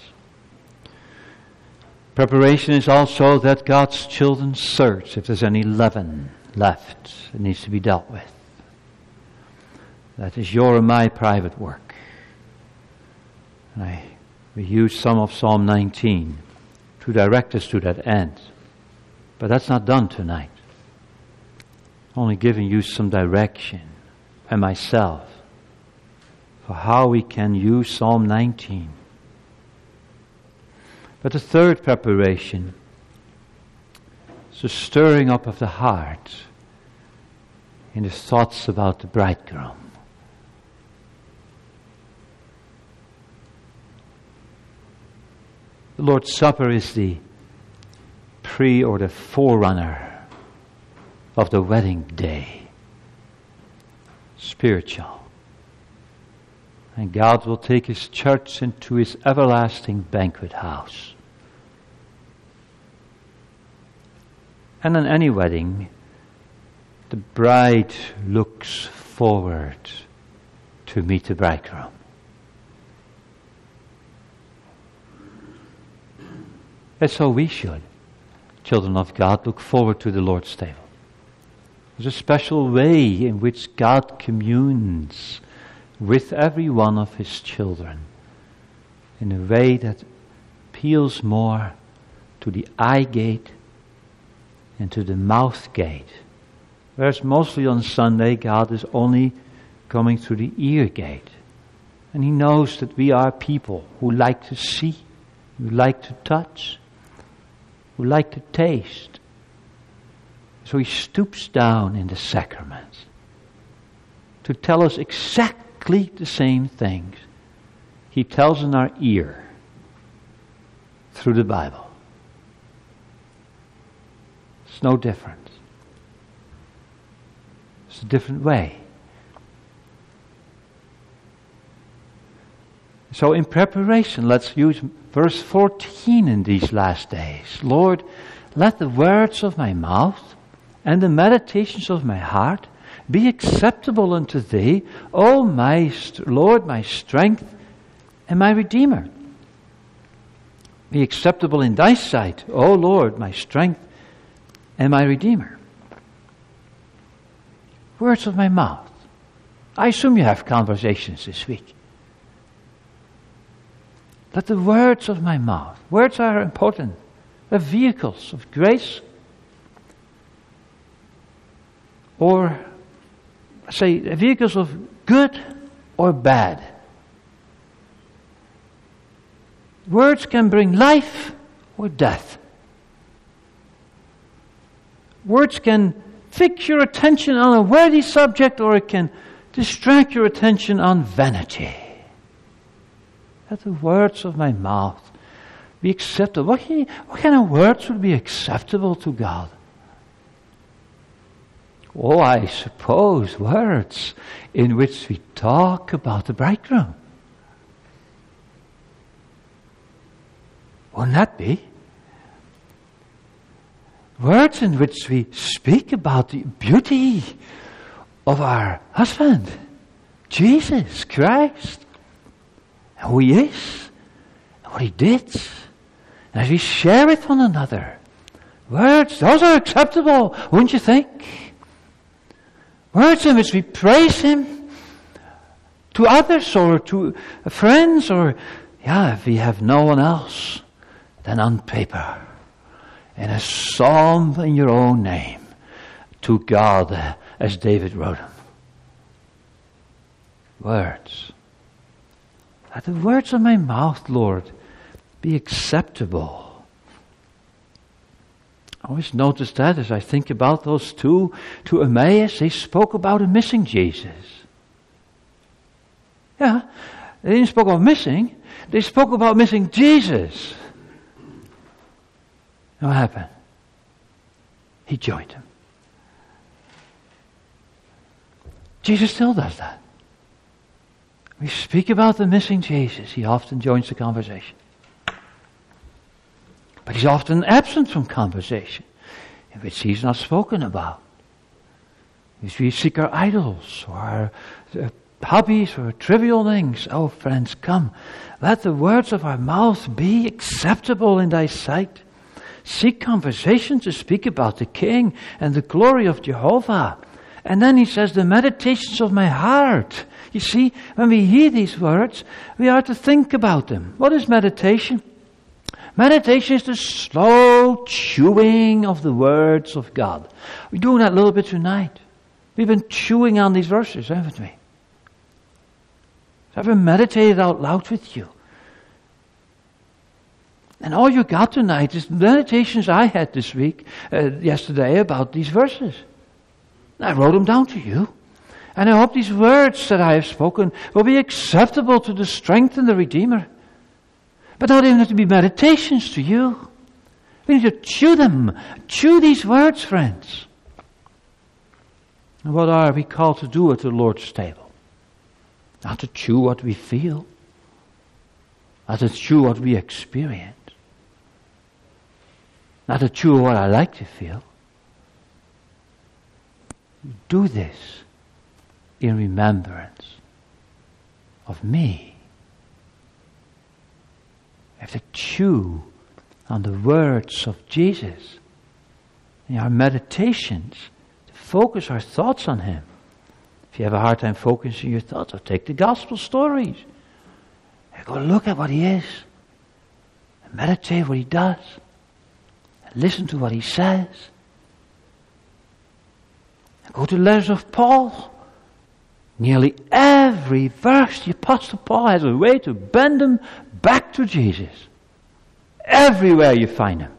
Preparation is also that God's children search if there's any leaven left that needs to be dealt with. That is your and my private work. And we use some of Psalm 19 to direct us to that end. But that's not done tonight. Only giving you some direction and myself for how we can use Psalm 19. But the third preparation is the stirring up of the heart in the thoughts about the bridegroom. The Lord's Supper is the or the forerunner of the wedding day. Spiritual. And God will take His church into His everlasting banquet house. And in any wedding, the bride looks forward to meet the bridegroom. That's how we should, children of God, look forward to the Lord's table. There's a special way in which God communes with every one of His children in a way that appeals more to the eye gate and to the mouth gate. Whereas mostly on Sunday God is only coming through the ear gate. And He knows that we are people who like to see, who like to touch, who like to taste. So He stoops down in the sacraments to tell us exactly the same things He tells in our ear through the Bible. It's no different. It's a different way. So in preparation, let's use verse 14 in these last days. Lord, let the words of my mouth and the meditations of my heart be acceptable unto Thee, O my Lord, my strength and my Redeemer. Be acceptable in Thy sight, O Lord, my strength and my Redeemer. Words of my mouth. I assume you have conversations this week. Let the words of my mouth. Words are important. They're vehicles of grace. Or, say, vehicles of good or bad. Words can bring life or death. Words can fix your attention on a worthy subject, or it can distract your attention on vanity. Let the words of my mouth be acceptable. What kind of words would be acceptable to God? Oh, I suppose words in which we talk about the bridegroom. Wouldn't that be? Words in which we speak about the beauty of our husband, Jesus Christ, and who He is, and what He did, and as we share with one another. Words, those are acceptable, wouldn't you think? Words in which we praise Him to others or to friends, or, if we have no one else, then on paper, in a psalm in your own name, to God, as David wrote them. Words. Let the words of my mouth, Lord, be acceptable. I always notice that as I think about those two to Emmaus, they spoke about a missing Jesus. Yeah, they didn't speak about missing, they spoke about missing Jesus. And what happened? He joined them. Jesus still does that. We speak about the missing Jesus, He often joins the conversation. But He's often absent from conversation in which He's not spoken about. If we seek our idols or our hobbies or trivial things, oh friends, come. Let the words of our mouth be acceptable in Thy sight. Seek conversation to speak about the King and the glory of Jehovah. And then He says, the meditations of my heart. You see, when we hear these words, we are to think about them. What is meditation? Meditation is the slow chewing of the words of God. We're doing that a little bit tonight. We've been chewing on these verses, haven't we? Have I meditated out loud with you? And all you got tonight is meditations I had this week, yesterday, about these verses. I wrote them down to you. And I hope these words that I have spoken will be acceptable to the strength and the Redeemer. But not even to be meditations to you. We need to chew them. Chew these words, friends. And what are we called to do at the Lord's table? Not to chew what we feel. Not to chew what we experience. Not to chew what I like to feel. Do this in remembrance of me. We have to chew on the words of Jesus in our meditations, to focus our thoughts on Him. If you have a hard time focusing your thoughts, take the gospel stories. Go look at what He is, and meditate what He does, and listen to what He says. And go to the letters of Paul. Nearly every verse, the Apostle Paul has a way to bend them back to Jesus. Everywhere you find Him.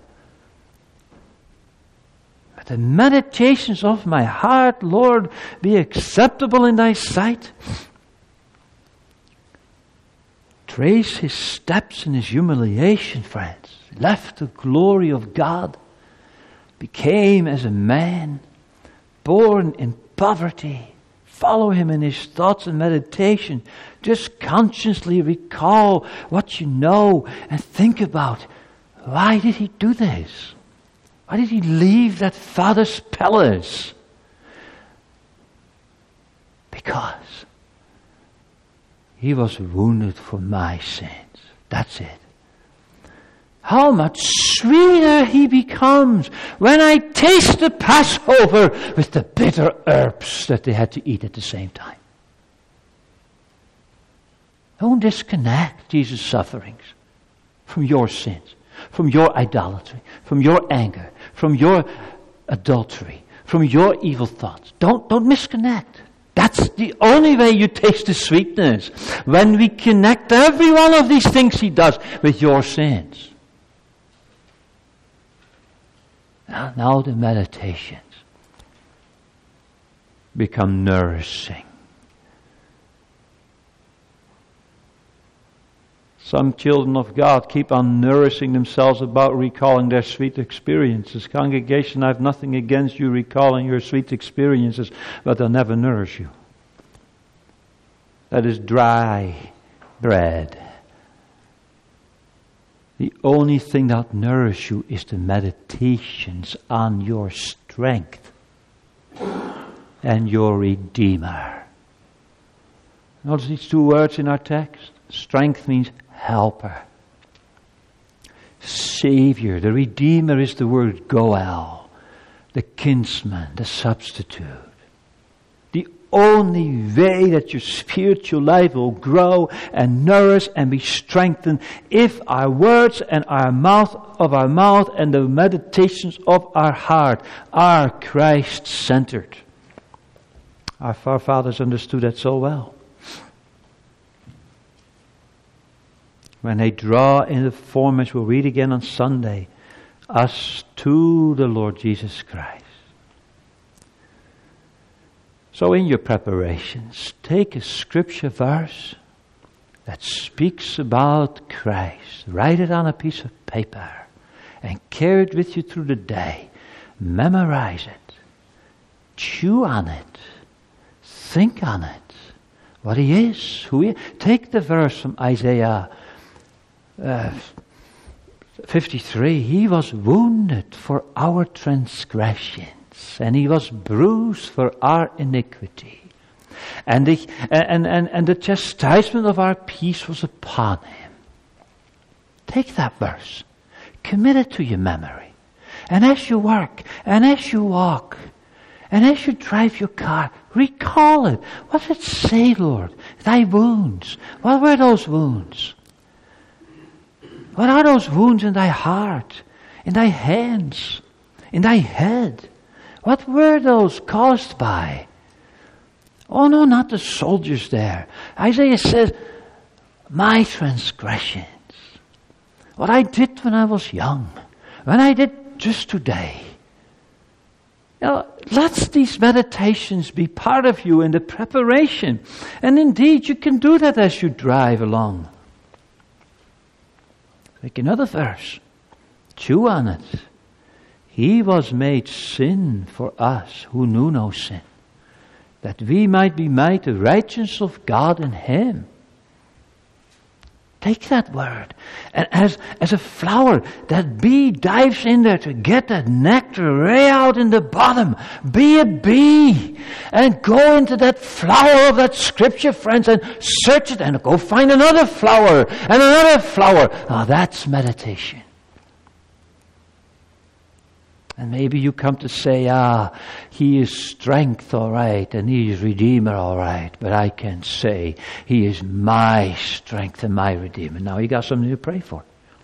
But the meditations of my heart, Lord, be acceptable in Thy sight. trace his steps in his humiliation, friends. He left the glory of God, became as a man, born in poverty. Follow him in his thoughts and meditation. Just consciously recall what you know and think about. Why did he do this? Why did he leave that father's palace? Because he was wounded for my sins. That's it. How much sweeter he becomes when I taste the Passover with the bitter herbs that they had to eat at the same time. Don't disconnect Jesus' sufferings from your sins, from your idolatry, from your anger, from your adultery, from your evil thoughts. Don't misconnect. That's the only way you taste the sweetness. When we connect every one of these things he does with your sins. Now the meditations become nourishing. Some children of God keep on nourishing themselves about recalling their sweet experiences. Congregation, I have nothing against you recalling your sweet experiences, but they'll never nourish you. That is dry bread. The only thing that nourishes you is the meditations on your strength and your Redeemer. Notice these two words in our text. Strength means helper. Savior. The Redeemer is the word Goel. The kinsman, the substitute. The only way that your spiritual life will grow and nourish and be strengthened if our words and our mouth and the meditations of our heart are Christ-centered. Our forefathers understood that so well. When they draw in the form, as we'll read again on Sunday, us to the Lord Jesus Christ. So in your preparations, take a scripture verse that speaks about Christ. Write it on a piece of paper and carry it with you through the day. Memorize it. Chew on it. Think on it. What he is, who he is. Take the verse from Isaiah 53. He was wounded for our transgressions, and he was bruised for our iniquity. And the chastisement of our peace was upon him. Take that verse. Commit it to your memory. And as you work, and as you walk, and as you drive your car, recall it. What did it say, Lord? Thy wounds. What were those wounds? What are those wounds in thy heart, in thy hands, in thy head? What were those caused by? Oh no, not the soldiers there. Isaiah says, my transgressions. What I did when I was young. When I did just today. Let these meditations be part of you in the preparation. And indeed, you can do that as you drive along. Take another verse. Chew on it. He was made sin for us who knew no sin, that we might be made the righteousness of God in him. Take that word. And as a flower, that bee dives in there to get that nectar right out in the bottom. Be a bee. And go into that flower of that scripture, friends, and search it and go find another flower and another flower. Now that's meditation. And maybe you come to say, he is strength, all right, and he is Redeemer, all right. But I can say, he is my strength and my Redeemer. Now you got something to pray for.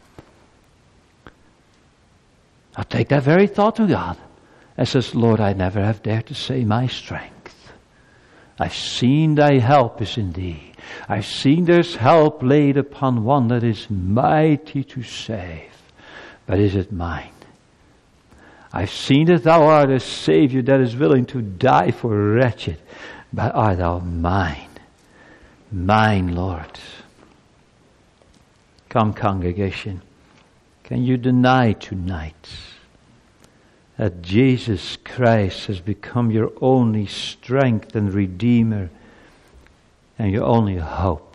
I'll take that very thought to God and says, Lord, I never have dared to say my strength. I've seen thy help is in thee. I've seen there's help laid upon one that is mighty to save. But is it mine? I've seen that thou art a Savior that is willing to die for a wretched, but art thou mine? Mine, Lord. Come, congregation, can you deny tonight that Jesus Christ has become your only strength and Redeemer and your only hope?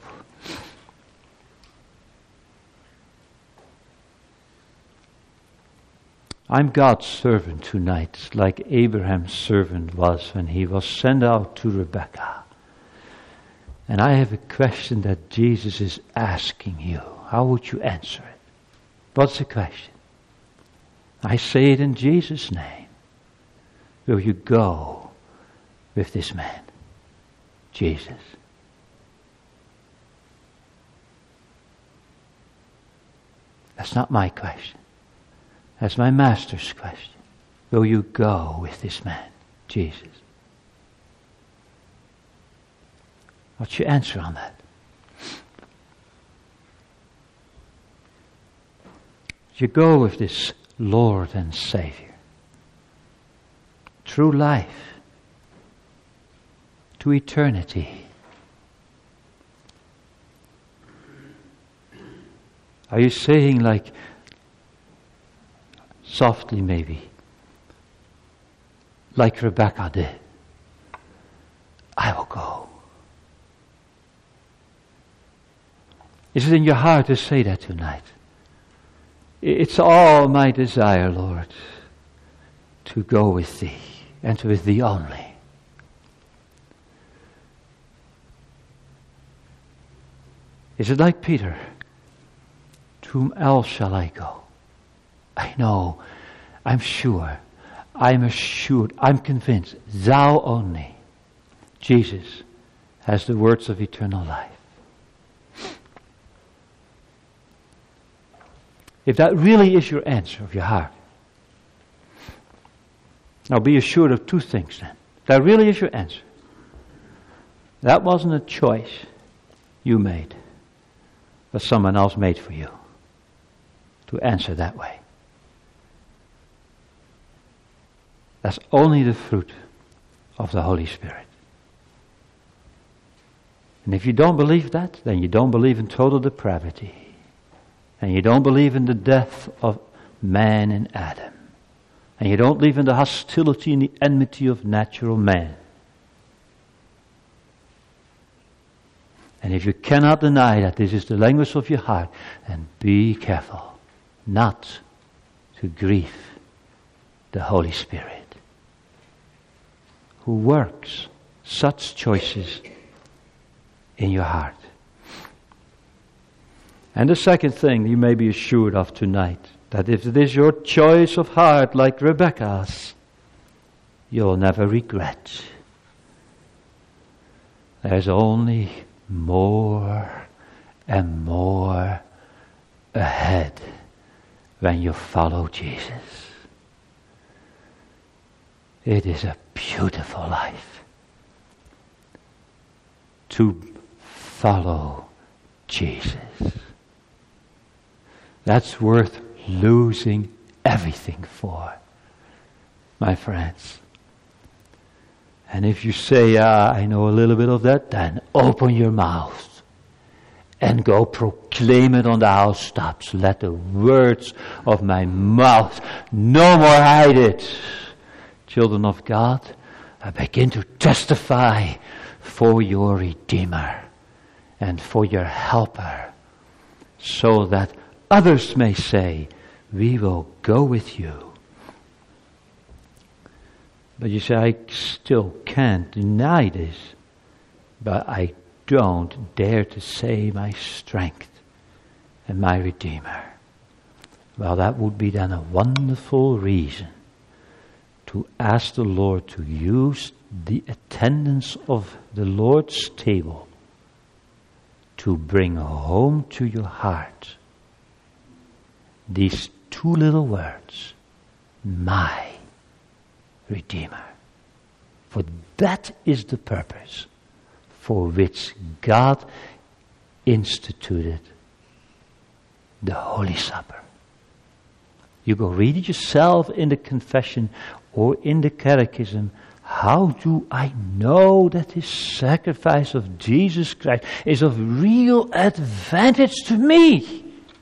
I'm God's servant tonight, like Abraham's servant was when he was sent out to Rebekah. And I have a question that Jesus is asking you. How would you answer it? What's the question? I say it in Jesus' name. Will you go with this man, Jesus? That's not my question. That's my Master's question. Will you go with this man, Jesus? What's your answer on that? You go with this Lord and Savior. True life. To eternity. Are you saying, like, softly maybe, like Rebekah did, I will go? Is it in your heart to say that tonight? It's all my desire, Lord, to go with Thee and with Thee only. Is it like Peter? To whom else shall I go? I know, I'm sure, I'm assured, I'm convinced, Thou only, Jesus, has the words of eternal life. If that really is your answer of your heart, now be assured of two things then. If that really is your answer, that wasn't a choice you made, but someone else made for you to answer that way. That's only the fruit of the Holy Spirit. And if you don't believe that, then you don't believe in total depravity. And you don't believe in the death of man in Adam. And you don't believe in the hostility and the enmity of natural man. And if you cannot deny that this is the language of your heart, then be careful not to grieve the Holy Spirit, who works such choices in your heart. And the second thing you may be assured of tonight, that if it is your choice of heart like Rebekah's, you'll never regret. There's only more and more ahead when you follow Jesus. It is a beautiful life to follow Jesus. That's worth losing everything for, my friends. And if you say, I know a little bit of that, then open your mouth and go proclaim it on the housetops. Let the words of my mouth no more hide it. Children of God, I begin to testify for your Redeemer and for your Helper, so that others may say, we will go with you. But you say, I still can't deny this, but I don't dare to say my strength and my Redeemer. Well, that would be then a wonderful reason to ask the Lord to use the attendance of the Lord's table to bring home to your heart these two little words, my Redeemer. For that is the purpose for which God instituted the Holy Supper. You go read it yourself in the confession or in the catechism. How do I know that this sacrifice of Jesus Christ is of real advantage to me?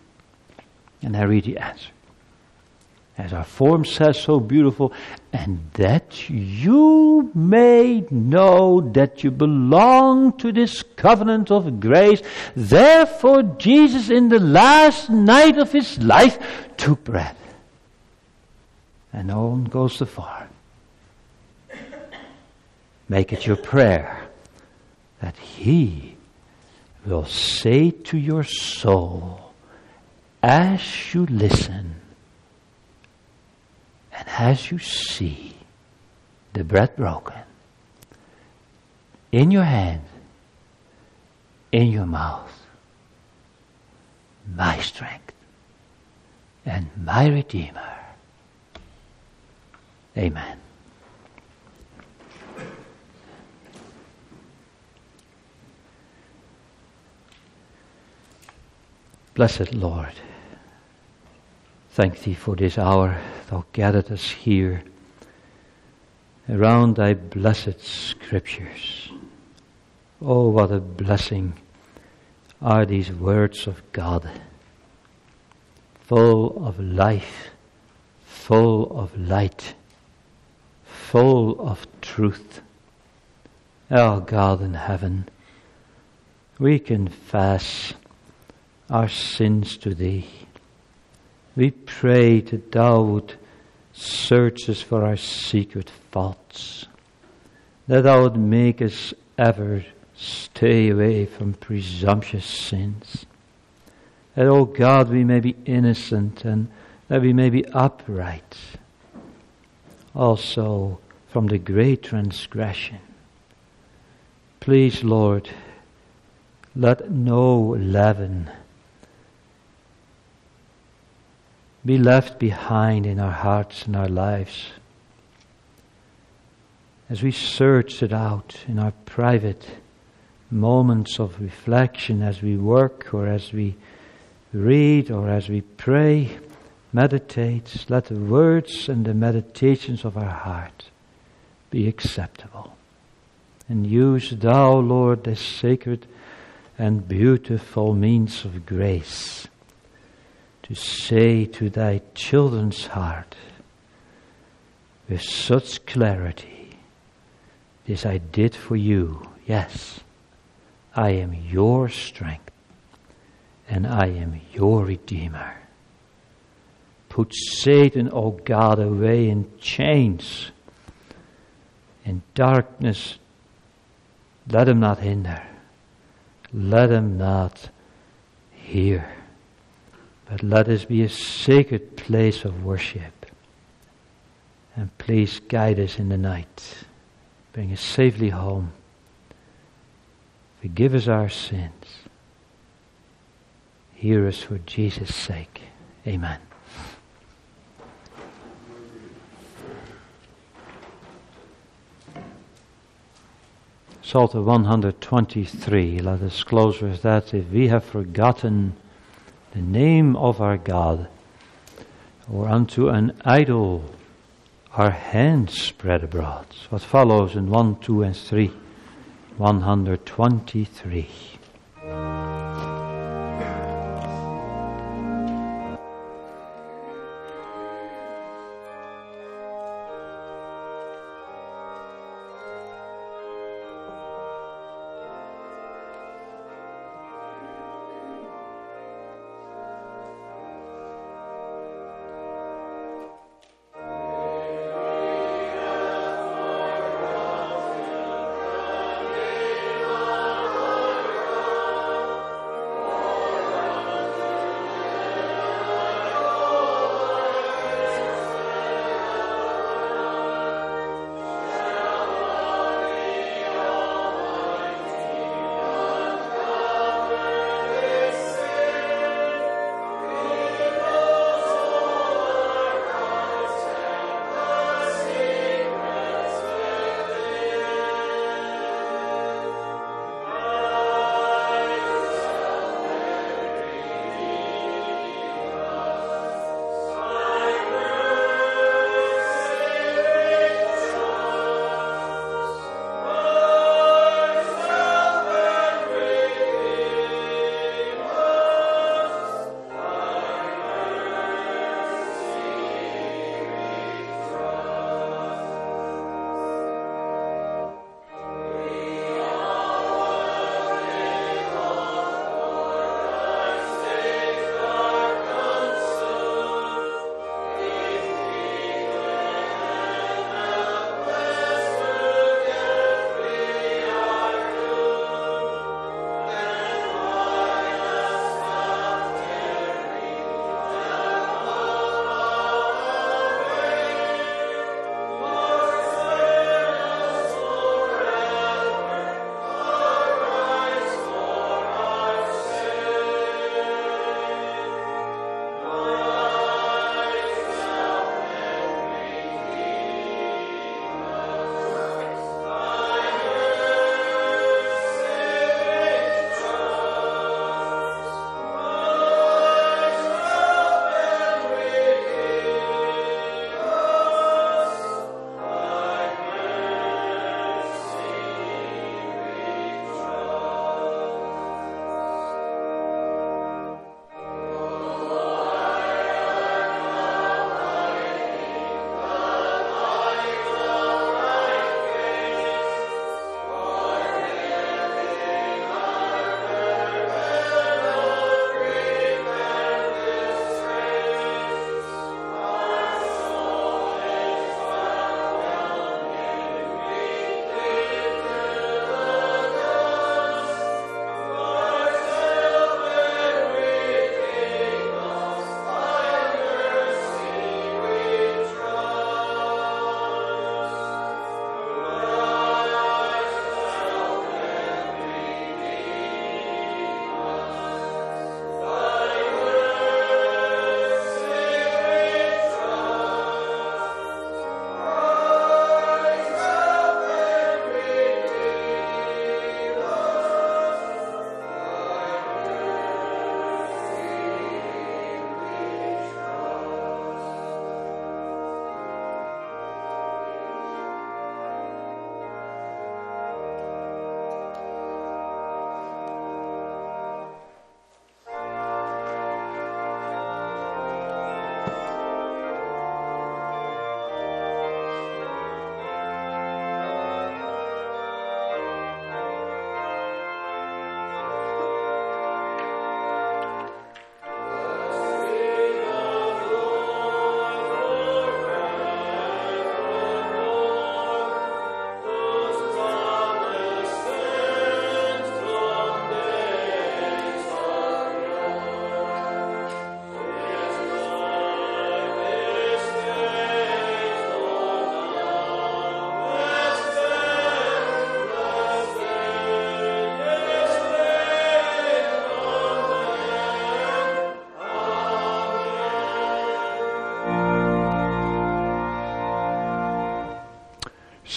And I read the answer. As our form says so beautiful, and that you may know that you belong to this covenant of grace. Therefore Jesus in the last night of his life took bread. And on goes the far. Make it your prayer that he will say to your soul as you listen, and as you see the bread broken in your hand, in your mouth, my strength and my Redeemer. Amen. Blessed Lord, thank thee for this hour thou gathered us here around thy blessed scriptures. Oh, what a blessing are these words of God, full of life, full of light, full of truth. Oh God in heaven, we confess our sins to thee. We pray that thou would search us for our secret faults, that thou would make us ever stay away from presumptuous sins, that, O God, we may be innocent and that we may be upright, also from the great transgression. Please, Lord, let no leaven be left behind in our hearts and our lives. As we search it out in our private moments of reflection, as we work or as we read or as we pray, meditate, let the words and the meditations of our heart be acceptable. And use thou, Lord, this sacred and beautiful means of grace to say to thy children's heart with such clarity, this I did for you. Yes, I am your strength and I am your Redeemer. Put Satan, O God, away in chains, in darkness. Let him not hinder. Let him not hear. But let us be a sacred place of worship. And please guide us in the night. Bring us safely home. Forgive us our sins. Hear us for Jesus' sake. Amen. Psalter 123. Let us close with that. If we have forgotten the name of our God, or unto an idol our hands spread abroad. What follows in 1, 2, and 3. 123.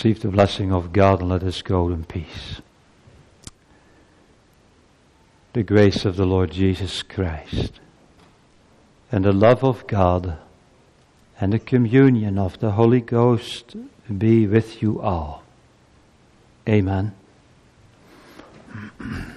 receive the blessing of God and let us go in peace. The grace of the Lord Jesus Christ and the love of God and the communion of the Holy Ghost be with you all. Amen.